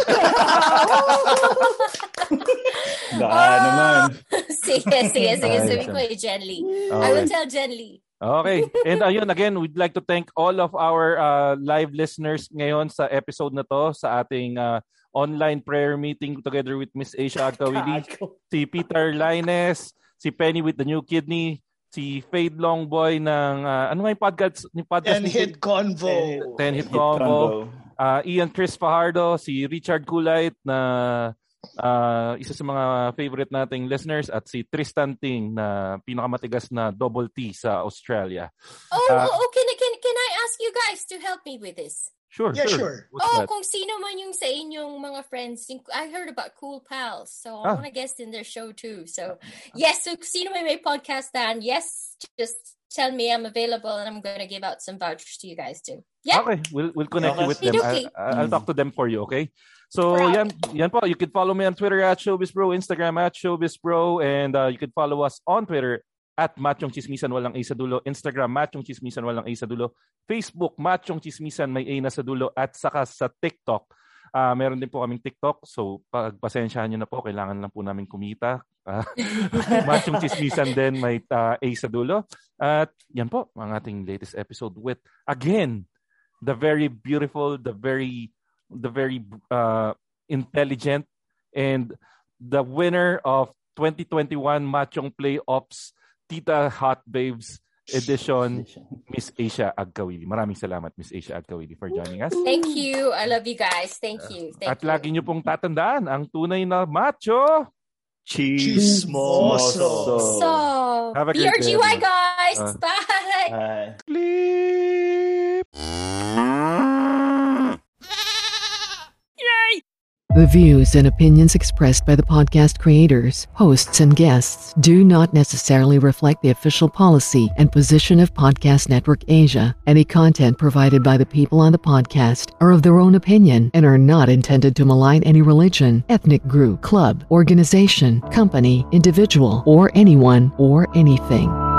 A: Baka naman.
J: Sige. Sabi ko kay Jen Lee. I will tell Jen Lee.
G: Okay. And ayun, again, we'd like to thank all of our live listeners ngayon sa episode na to, sa ating online prayer meeting together with Miss Asia Agkawili, si Peter Lines, si Penny with the New Kidney, si Fade Longboy ng, ano nga yung podcast?
H: Ten Hit Convo.
G: Ten Hit Convo. Ian Chris Fajardo, si Richard Kulait na isa sa mga favorite nating listeners, at si Tristan Ting na pinakamatigas na double T sa Australia.
J: Can I ask you guys to help me with this?
G: Sure.
J: Kung sino man yung sa inyong mga friends, I heard about Cool Pals, so I want to guest in their show too. So yes, so sino may podcast dan, yes, just tell me I'm available and I'm going to give out some vouchers to you guys too. Yeah.
G: Okay, we'll connect you with them. I'll talk to them for you, okay? So yan po, you can follow me on Twitter at ShowbizBro, Instagram at ShowbizBro, and you can follow us on Twitter at Machong Chismisan Walang A sa Dulo, Instagram Machong Chismisan Walang A sa Dulo, Facebook Machong Chismisan May A na sa Dulo, at saka sa TikTok. Meron din po kaming TikTok, so pagpasensyahan nyo na po, kailangan lang po namin kumita. Machong Chismisan din may A sa Dulo. At yan po, ang ating latest episode with, again, the very beautiful, the very intelligent, and the winner of 2021 Machong Playoffs Tita Hot Babes edition, Miss Asia Agkawili. Maraming salamat, Miss Asia Agkawili, for joining us.
J: Thank you. I love you guys. Thank you.
G: At lagi nyo pong tatandaan, ang tunay na macho,
H: chismoso.
J: So,
G: have a great day,
J: BRGY guys. Bye.
G: Bleep.
N: The views and opinions expressed by the podcast creators, hosts, and guests do not necessarily reflect the official policy and position of Podcast Network Asia. Any content provided by the people on the podcast are of their own opinion and are not intended to malign any religion, ethnic group, club, organization, company, individual, or anyone or anything.